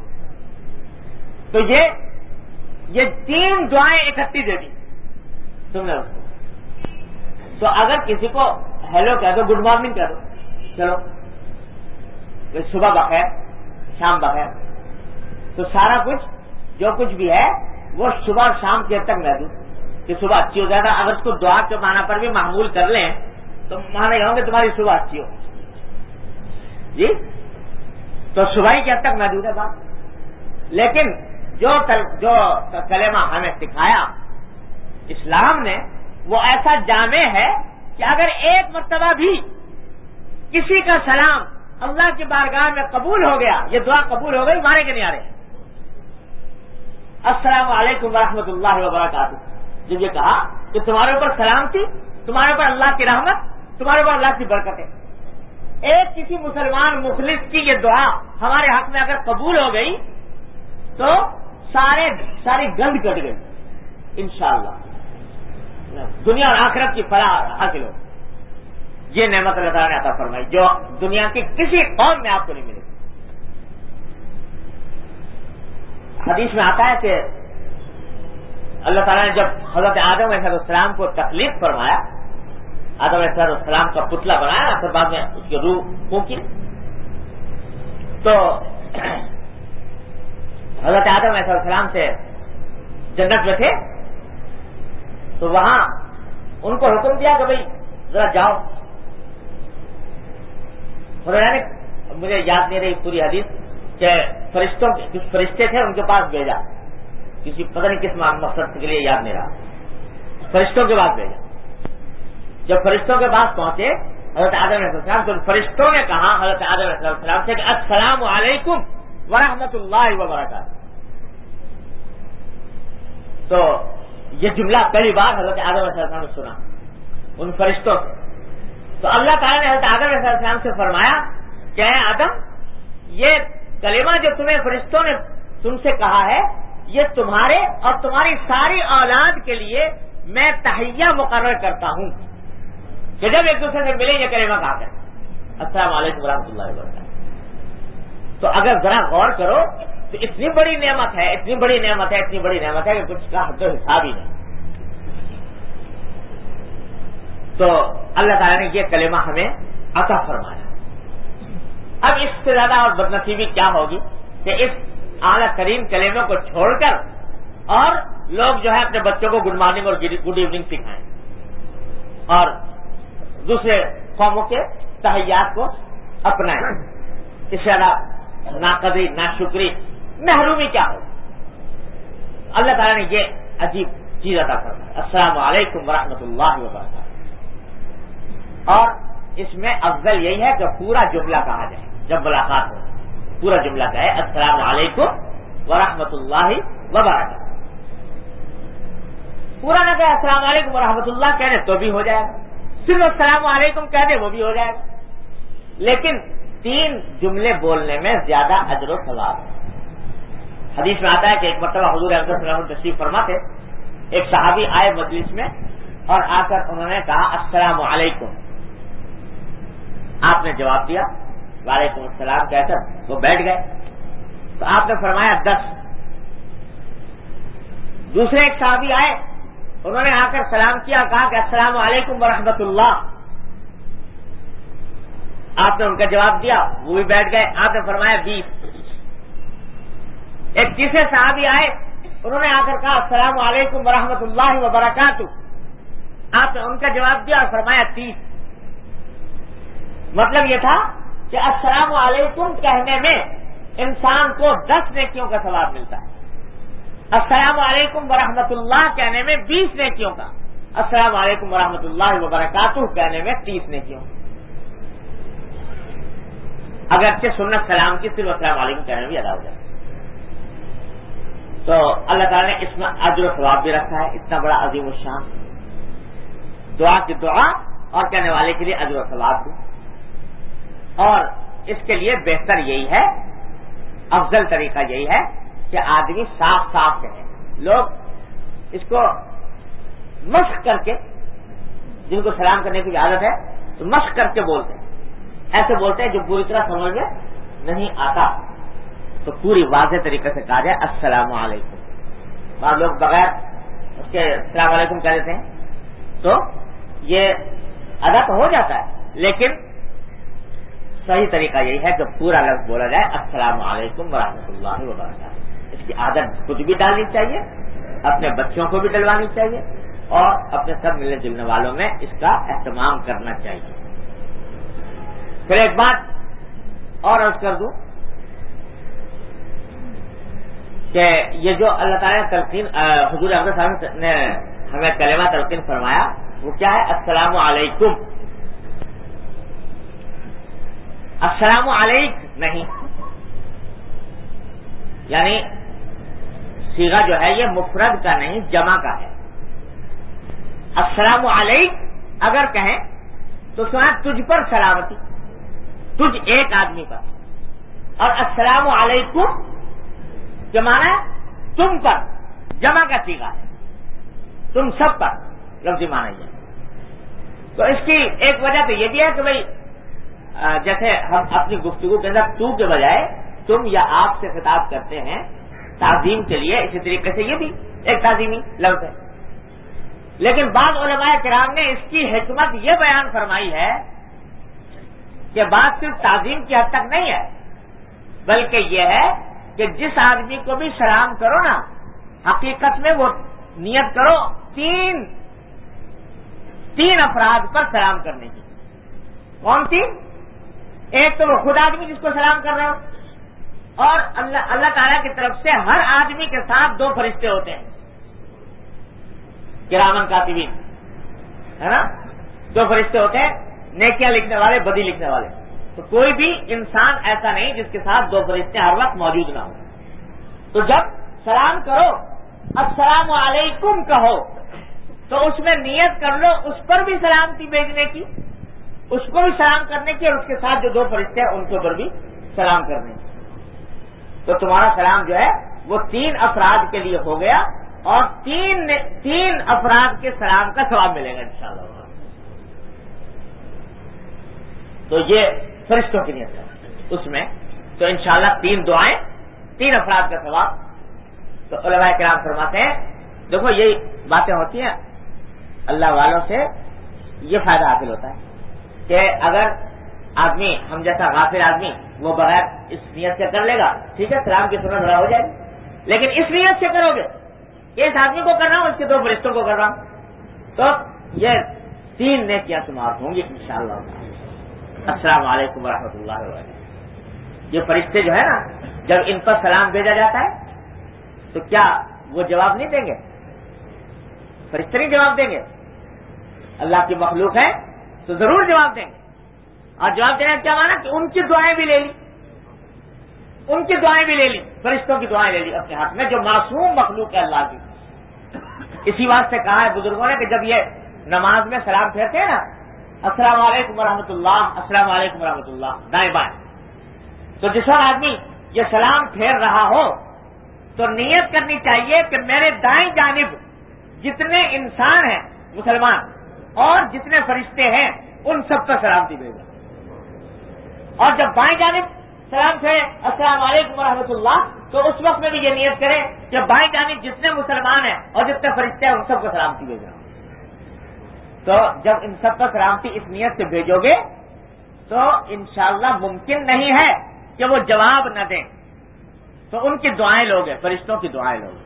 تو یہ یہ تین دعائیں اکٹھی دے دی تم نے اس کو. تو اگر کسی کو ہیلو کہہ دو, گڈ مارننگ کہہ دو, چلو صبح بخیر, شام بخیر, تو سارا کچھ جو کچھ بھی ہے وہ صبح اور شام کے تک محدود کہ صبح اچھی ہو زیادہ. اگر اس کو دعا کے معنی پر بھی معمول کر لیں تو مانا یہ ہوں کہ تمہاری صبح اچھی ہو. جی تو صبح کی حد تک محدود ہے بات. لیکن جو جو کلمہ ہمیں سکھایا اسلام نے وہ ایسا جامع ہے کہ اگر ایک مرتبہ بھی کسی کا سلام اللہ کی بارگاہ میں قبول ہو گیا, یہ دعا قبول ہو گئی, مارے کے نہیں آ رہے. السلام علیکم ورحمۃ اللہ وبرکاتہ, جب یہ کہا کہ تمہارے اوپر سلامتی, تمہارے اوپر اللہ کی رحمت, تمہارے اوپر اللہ کی برکت ہے. ایک کسی مسلمان مخلص کی یہ دعا ہمارے حق میں اگر قبول ہو گئی تو سارے ساری گند کٹ گئی انشاءاللہ, دنیا اور آخرت کی فلاح حاصل ہو. یہ نعمت اللہ تعالیٰ نے عطا فرمائی جو دنیا کی کسی قوم میں آپ کو نہیں ملے. حدیث میں آتا ہے کہ اللہ تعالیٰ نے جب حضرت آدم علیہ السلام کو تخلیق فرمایا, آدم علیہ السلام کا پتلا بنایا, پھر بعد میں اس کی روح پھونکی, تو حضرت آدم علیہ السلام سے جنت میں تھے تو وہاں ان کو حکم دیا کہ بھئی ذرا جاؤ. مجھے یاد نہیں رہی پوری حدیث کہ فرشتوں کچھ فرشتے تھے ان کے پاس بھیجا, کسی پتہ نہیں کس مقصد کے لیے یاد نہیں رہا, فرشتوں کے پاس بھیجا. جب فرشتوں کے پاس پہنچے حضرت آدم علیہ السلام تو فرشتوں نے کہا حضرت آدم علیہ السلام سے کہ السلام علیکم ورحمۃ اللہ وبرکاتہ. تو یہ جملہ پہلی بار حضرت آدم علیہ السلام نے سنا ان فرشتوں سے. تو اللہ تعالیٰ نے حضرت آدم علیہ السلام سے فرمایا کہ اے آدم, یہ کلمہ جو تمہیں فرشتوں نے تم سے کہا ہے یہ تمہارے اور تمہاری ساری اولاد کے لیے میں تحیہ مقرر کرتا ہوں کہ جب ایک دوسرے سے ملے یہ کلمہ کہا کریں السلام علیکم ورحمۃ اللہ وبرکاتہ. تو اگر ذرا غور کرو تو اتنی بڑی نعمت ہے, اتنی بڑی نعمت ہے, اتنی بڑی نعمت ہے کہ کچھ کا حد و حساب ہی نہیں. تو اللہ تعالیٰ نے یہ کلمہ ہمیں عطا فرمایا. اب اس سے زیادہ اور بدنصیبی کیا ہوگی کہ اس اعلیٰ ترین کلمے کو چھوڑ کر اور لوگ جو ہے اپنے بچوں کو گڈ مارننگ اور گڈ ایوننگ سکھائیں اور دوسرے قوموں کے تحیات کو اپنائیں. اس سے زیادہ ناقدری, ناشکری, محرومی کیا ہو. اللہ تعالیٰ نے یہ عجیب چیز عطا فرمایا السلام علیکم ورحمۃ اللہ وبرکاتہ. اور اس میں افضل یہی ہے کہ پورا جملہ کہا جائے جب ملاقات ہو, پورا جملہ کہے السلام علیکم ورحمۃ اللہ وبرکاتہ. پورا نہ کہے السلام علیکم ورحمۃ اللہ کہہ دے تو بھی ہو جائے گا, صرف السلام علیکم کہہ دے وہ بھی ہو جائے گا. لیکن تین جملے بولنے میں زیادہ اجر و ثواب ہے. حدیث میں آتا ہے کہ ایک مرتبہ حضور صلی اللہ علیہ وسلم تشریف فرما تھے, ایک صحابی آئے مجلس میں اور آ کر انہوں نے کہا السلام علیکم. آپ نے جواب دیا وعلیکم السلام کہہ کر وہ بیٹھ گئے. تو آپ نے فرمایا دس. دوسرے ایک صحابی آئے, انہوں نے آ کر سلام کیا, کہا کہ السلام علیکم ورحمۃ اللہ. آپ نے ان کا جواب دیا, وہ بھی بیٹھ گئے. آپ نے فرمایا بیس. ایک تیسرے صحابی آئے, انہوں نے آ کر کہا السلام علیکم ورحمۃ اللہ وبرکاتہ. آپ نے ان کا جواب دیا اور فرمایا تیس. مطلب یہ تھا کہ السلام علیکم کہنے میں انسان کو دس نیکیوں کا ثواب ملتا ہے, السلام علیکم ورحمۃ اللہ کہنے میں بیس نیکیوں کا, السلام علیکم ورحمۃ اللہ وبرکاتہ کہنے میں تیس نیکیوں. اگرچہ سنت سلام کی صرف السلام علیکم کہنے بھی ادا ہو جائے. تو اللہ تعالیٰ نے اس میں اجر و ثواب بھی رکھا ہے, اتنا بڑا عظیم الشان دعا کی دعا اور کہنے والے کے لیے اجر و ثواب بھی. اور اس کے لیے بہتر یہی ہے, افضل طریقہ یہی ہے کہ آدمی صاف صاف کہے. لوگ اس کو مشق کر کے, جن کو سلام کرنے کی عادت ہے تو مشق کر کے بولتے ہیں, ایسے بولتے ہیں جو پوری طرح سمجھ میں نہیں آتا. تو پوری واضح طریقے سے کہا جائے السلام علیکم. بعض لوگ بغیر اس کے السلام علیکم کہہ دیتے ہیں, تو یہ ادا تو ہو جاتا ہے, لیکن صحیح طریقہ یہی ہے کہ پورا لفظ بولا جائے السلام علیکم ورحمۃ اللہ وبرکاتہ. اس کی عادت خود بھی ڈالنی چاہیے, اپنے بچوں کو بھی ڈلوانی چاہیے, اور اپنے سب ملنے جلنے والوں میں اس کا اہتمام کرنا چاہیے. پھر ایک بات اور عرض کر دوں کہ یہ جو اللہ تعالیٰ نے تلقین حضور اکرم صلی اللہ علیہ وسلم نے ہمیں کلمہ تلقین فرمایا وہ کیا ہے؟ السلام علیکم. السلام علیک نہیں، یعنی صیغہ جو ہے یہ مفرد کا نہیں جمع کا ہے. السلام علیک اگر کہیں تو سنا تجھ پر سلامتی، تجھ ایک آدمی پر. اور السلام علیکم جو معنی ہے تم پر، جمع کا صیغہ ہے، تم سب پر لفظی معنی ہے. تو اس کی ایک وجہ تو یہ بھی ہے کہ بھائی جیسے ہم اپنی گفتگو کے اندر تو کے بجائے تم یا آپ سے خطاب کرتے ہیں تعظیم کے لیے، اسی طریقے سے یہ بھی ایک تعظیمی لفظ ہے. لیکن بعض علماء کرام نے اس کی حکمت یہ بیان فرمائی ہے کہ بات صرف تعظیم کی حد تک نہیں ہے، بلکہ یہ ہے کہ جس آدمی کو بھی سلام کرو نا، حقیقت میں وہ نیت کرو تین تین افراد پر سلام کرنے کی. کون سی؟ ایک تو وہ خود آدمی جس کو سلام کر رہے ہو، اور اللہ اللہ تعالیٰ کی طرف سے ہر آدمی کے ساتھ دو فرشتے ہوتے ہیں کرامن کاتبین، ہے نا؟ دو فرشتے ہوتے ہیں، نیکیاں لکھنے والے، بدی لکھنے والے. تو کوئی بھی انسان ایسا نہیں جس کے ساتھ دو فرشتے ہر وقت موجود نہ ہوں. تو جب سلام کرو السلام علیکم کہو تو اس میں نیت کر لو اس پر بھی سلامتی بھیجنے کی، اس کو بھی سلام کرنے کی، اور اس کے ساتھ جو دو فرشتے ہیں ان کے اوپر بھی سلام کرنے کی. تو تمہارا سلام جو ہے وہ تین افراد کے لیے ہو گیا، اور تین تین افراد کے سلام کا ثواب ملے گا انشاءاللہ. تو یہ فرشتوں کی نیت ہے اس میں. تو انشاءاللہ تین دعائیں، تین افراد کا ثواب. تو علماء کرام فرماتے ہیں دیکھو یہ باتیں ہوتی ہیں اللہ والوں سے یہ فائدہ حاصل ہوتا ہے کہ اگر آدمی ہم جیسا غافل آدمی وہ بغیر اس نیت سے کر لے گا، ٹھیک ہے سلام کی سنت بڑا ہو جائے گی. لیکن اس نیت سے کرو گے کہ اس آدمی کو کر رہا ہوں، اس کے دو فرشتوں کو کر رہا ہوں، تو یہ تین نیکیاں شمار ہوں گی انشاءاللہ. السلام علیکم ورحمۃ اللہ وبرکاتہ. یہ فرشتے جو ہے نا جب ان پر سلام بھیجا جاتا ہے تو کیا وہ جواب نہیں دیں گے؟ فرشتے نہیں جواب دیں گے؟ اللہ کی مخلوق ہے تو ضرور جواب دیں گے. اور جواب دینے کا کیا مانا کہ ان کی دعائیں بھی لے لی، ان کی دعائیں بھی لے لی، فرشتوں کی دعائیں لے لی اپنے ہاتھ میں، جو معصوم مخلوق ہے اللہ کی. اسی واسطے کہا ہے بزرگوں نے کہ جب یہ نماز میں سلام پھیرتے ہیں نا السلام علیکم ورحمۃ اللہ، السلام علیکم ورحمۃ اللہ، دائیں بائیں، تو جس وقت آدمی یہ سلام پھیر رہا ہو تو نیت کرنی چاہیے کہ میرے دائیں جانب جتنے انسان ہیں مسلمان اور جتنے فرشتے ہیں ان سب پر سلامتی بھیجا. اور جب بائیں جانب سلام پھیرے السلام علیکم ورحمۃ اللہ تو اس وقت میں بھی یہ نیت کریں کہ بائیں جانب جتنے مسلمان ہیں اور جتنے فرشتے ہیں ان سب کو سلامتی بھیجا. تو جب ان سب پر سلامتی اس نیت سے بھیجو گے تو انشاءاللہ ممکن نہیں ہے کہ وہ جواب نہ دیں. تو ان کی دعائیں لوگ ہیں، فرشتوں کی دعائیں لوگ.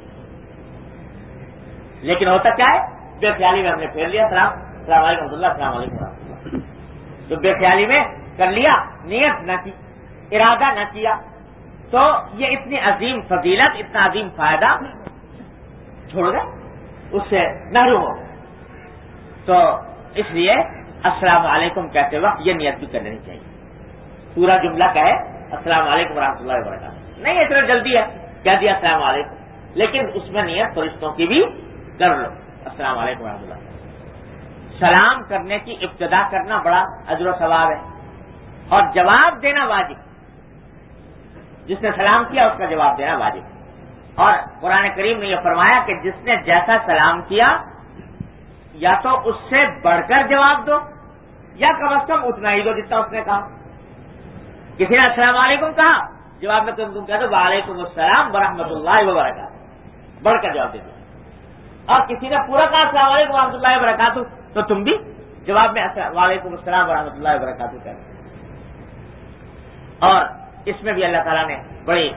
لیکن ہوتا کیا ہے بے خیالی میں ہم نے پھیر لیا سلام، السلام علیکم ورحمۃ اللہ، السلام علیکم ورحمۃ اللہ. تو بے خیالی میں کر لیا، نیت نہ کی، ارادہ نہ کیا، تو یہ اتنی عظیم فضیلت، اتنا عظیم فائدہ چھوڑ گئے، اس سے محروم ہو گئے. تو اس لیے السلام علیکم کہتے وقت یہ نیت بھی کرنی چاہیے. پورا جملہ کہے السلام علیکم ورحمۃ اللہ وبرکاتہ نہیں، اتنا جلدی ہے کہہ دیا السلام علیکم، لیکن اس میں نیت فرشتوں کی بھی کر لو السلام علیکم ورحمۃ اللہ. سلام کرنے کی ابتدا کرنا بڑا اجر و ثواب ہے، اور جواب دینا واجب. جس نے سلام کیا اس کا جواب دینا واجب. اور قرآن کریم نے یہ فرمایا کہ جس نے جیسا سلام کیا یا تو اس سے بڑھ کر جواب دو یا کم از کم اتنا ہی دو جتنا اس نے کہا. کسی نے السلام علیکم کہا، جواب میں تم تم کہہ دو وعلیکم السلام ورحمۃ اللہ وبرکاتہ، بڑھ کر جواب دے دو. اور کسی نے پورا کہا السلام علیکم ورحمۃ اللہ وبرکاتہ تو تم بھی جواب میں وعلیکم السلام ورحمۃ اللہ وبرکاتہ کہہ دو. اور اس میں بھی اللہ تعالیٰ نے بڑی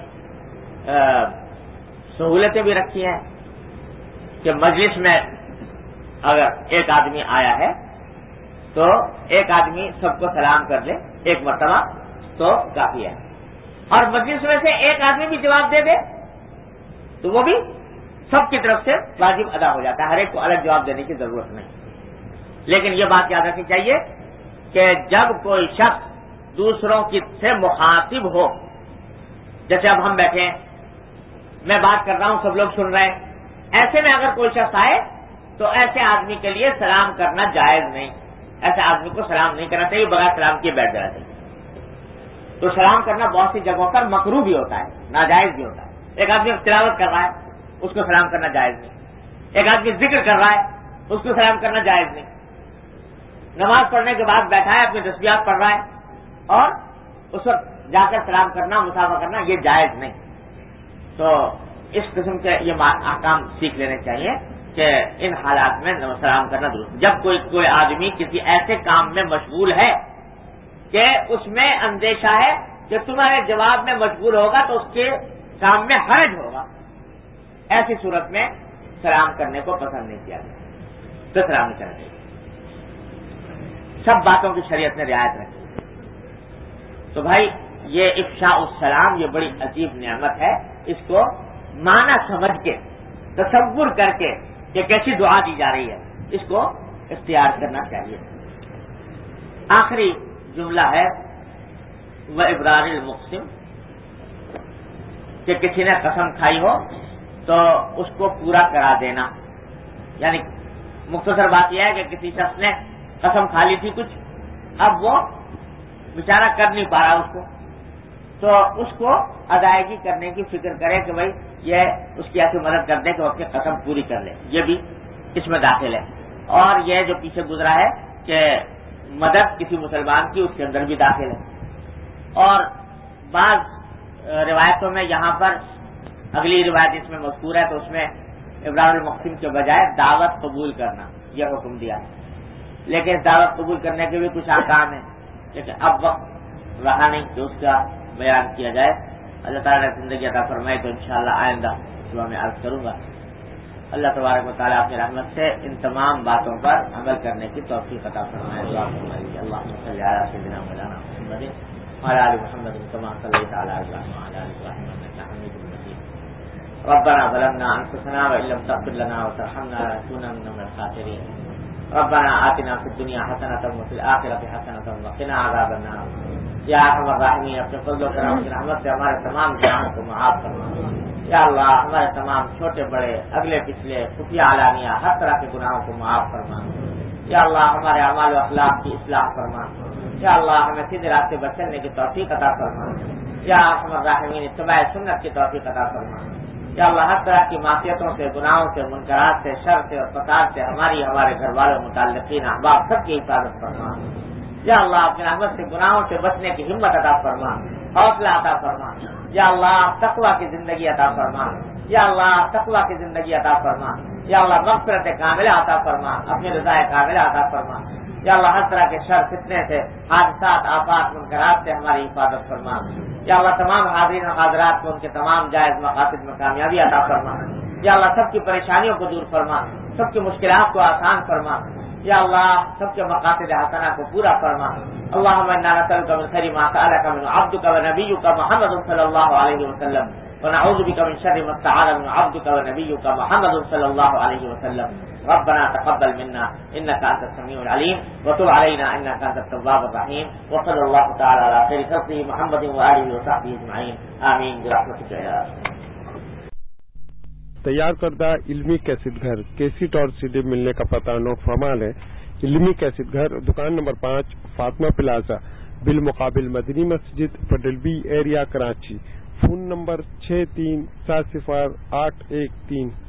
سہولتیں بھی رکھی ہیں کہ مجلس میں اگر ایک آدمی آیا ہے تو ایک آدمی سب کو سلام کر لے ایک مرتبہ تو کافی ہے. اور مجلس میں سے ایک آدمی بھی جواب دے دے تو وہ بھی سب کی طرف سے واجب ادا ہو جاتا ہے، ہر ایک کو الگ جواب دینے کی ضرورت نہیں۔ لیکن یہ بات یاد رکھنی چاہیے کہ جب کوئی شخص دوسروں کی سے مخاطب ہو، جیسے اب ہم بیٹھے ہیں، میں بات کر رہا ہوں، سب لوگ سن رہے ہیں، ایسے میں اگر کوئی شخص آئے تو ایسے آدمی کے لیے سلام کرنا جائز نہیں، ایسے آدمی کو سلام نہیں کرنا چاہیے، بغیر سلام کیے بیٹھ جانا چاہیے۔ تو سلام کرنا بہت سی جگہوں پر مکروہ بھی ہوتا ہے، ناجائز بھی ہوتا ہے۔ ایک آدمی تلاوت کر رہا ہے، اس کو سلام کرنا جائز نہیں۔ ایک آدمی ذکر کر رہا ہے، اس کو سلام کرنا جائز نہیں۔ نماز پڑھنے کے بعد بیٹھا ہے، اپنی تسبیحات پڑھ رہا ہے، اور اس وقت جا کر سلام کرنا، مسافہ کرنا، یہ جائز نہیں۔ تو اس قسم کے یہ احکام سیکھ لینے چاہیے کہ ان حالات میں سلام کرنا درست۔ جب کوئی کوئی آدمی کسی ایسے کام میں مشغول ہے کہ اس میں اندیشہ ہے کہ تمہارے جواب میں مشغول ہوگا تو اس کے کام میں حرج ہوگا، ایسی صورت میں سلام کرنے کو پسند نہیں کیا جائے، تو سلام نہیں کرنا چاہیے۔ سب باتوں کی شریعت نے رعایت رکھی۔ تو بھائی یہ افشاء السلام یہ بڑی عجیب نعمت ہے، اس کو معنی سمجھ کے، تصور کر کے کہ کیسی دعا دی جا رہی ہے، اس کو اختیار کرنا چاہیے۔ آخری جملہ ہے وَإِبْرَارِ الْمُقْسِمِ، کہ کسی نے قسم کھائی ہو تو اس کو پورا کرا دینا۔ یعنی مختصر بات یہ ہے کہ کسی شخص نے قسم کھا لی تھی کچھ، اب وہ بیچارہ کر نہیں پا رہا اس کو، تو اس کو ادائیگی کرنے کی فکر کرے کہ بھائی یہ اس کی ایسی مدد کر دیں کہ وہ اپنی قسم پوری کر لے، یہ بھی اس میں داخل ہے۔ اور یہ جو پیچھے گزرا ہے کہ مدد کسی مسلمان کی، اس کے اندر بھی داخل ہے۔ اور بعض روایتوں میں یہاں پر اگلی روایت اس میں مذکور ہے تو اس میں ابرار المقسم کے بجائے دعوت قبول کرنا یہ حکم دیا ہے، لیکن دعوت قبول کرنے کے بھی کچھ احکام ہیں، لیکن اب وقت رہا نہیں کہ اس کا بیان کیا جائے۔ اللہ تعالیٰ نے زندگی عطا فرمائی تو انشاءاللہ آئندہ صبح میں عرض کروں گا۔ اللہ تبارک و تعالیٰ اپنی رحمت سے ان تمام باتوں پر عمل کرنے کی توفیق عطا فرمائے۔ دعا فرمائیے اللہم صلی علی سیدنا مولانا محمد وعلی آل محمد کما صلیت علی ابراہیم وعلی آل ابراہیم انک حمید مجید۔ ربنا ظلمنا انفسنا وان لم تغفر لنا وترحمنا لنكونن من الخاسرین۔ ربنا آتنا فی الدنیا حسنۃ وفی الآخرۃ حسنۃ وقنا عذاب النار۔ یا ارحم الراحمین، اپنے فضل و کرم کی رحمت سے ہمارے تمام گناہوں کو معاف فرما۔ یا اللہ ہمارے تمام چھوٹے بڑے اگلے پچھلے خفیہ علانیہ ہر طرح کے گناہوں کو معاف فرما۔ یا اللہ ہمارے اعمال و اخلاق کی اصلاح فرما۔ یا اللہ ہمیں سیدھے راستے پر چلنے کی توفیق عطا فرما۔ یا ارحم الراحمین اتباع سنت کی توفیق عطا فرما۔ یا اللہ ہر طرح کی معصیتوں سے، گناہوں سے، منکرات سے، شر سے اور فساد سے ہماری ہمارے گھر والوں متعلقین احباب سب کی حفاظت فرما۔ یا اللہ اپنی رحمت سے گناہوں سے بچنے کی ہمت عطا فرما، حوصلہ عطا فرما۔ یا اللہ تقویٰ کی زندگی عطا فرما۔ یا اللہ تقویٰ کی زندگی عطا فرما۔ یا اللہ مغفرت کاملہ عطا فرما، اپنی رضا کاملہ عطا فرما۔ یا اللہ ہر طرح کے شر فتنے سے، حادثات، آفات، منکرات سے ہماری حفاظت فرما۔ یا اللہ تمام حاضرین اور حاضرات کو ان کے تمام جائز مقاصد میں کامیابی عطا فرما۔ یا اللہ سب کی پریشانیوں کو دور فرما، سب کی مشکلات کو آسان فرما۔ یا اللہ سب کے مقاصد حسنہ کو پورا فرما۔ اللهم انا نسألك من خير ما سألك من عبدك ونبيك محمد صلى الله عليه وسلم، ونعوذ بك من شر ما استعاذ من عبدك ونبيك محمد صلى الله عليه وسلم۔ ربنا تقبل منا انك انت السميع العليم وتب علينا انك انت التواب الرحيم، وصلى الله تعالى على خير خلقه محمد وآله وصحبه اجمعين، آمين برحمتك يا ارحم۔ تیار کردہ علمی کیسٹ گھر کیسٹ اور سی ڈی ملنے کا پتہ نوٹ فرما لیں۔ علمی کیسٹ گھر دکان نمبر پانچ فاطمہ پلازا بالمقابل مدنی مسجد پٹل بی ایریا کراچی۔ فون نمبر چھ تین سات صفر آٹھ ایک تین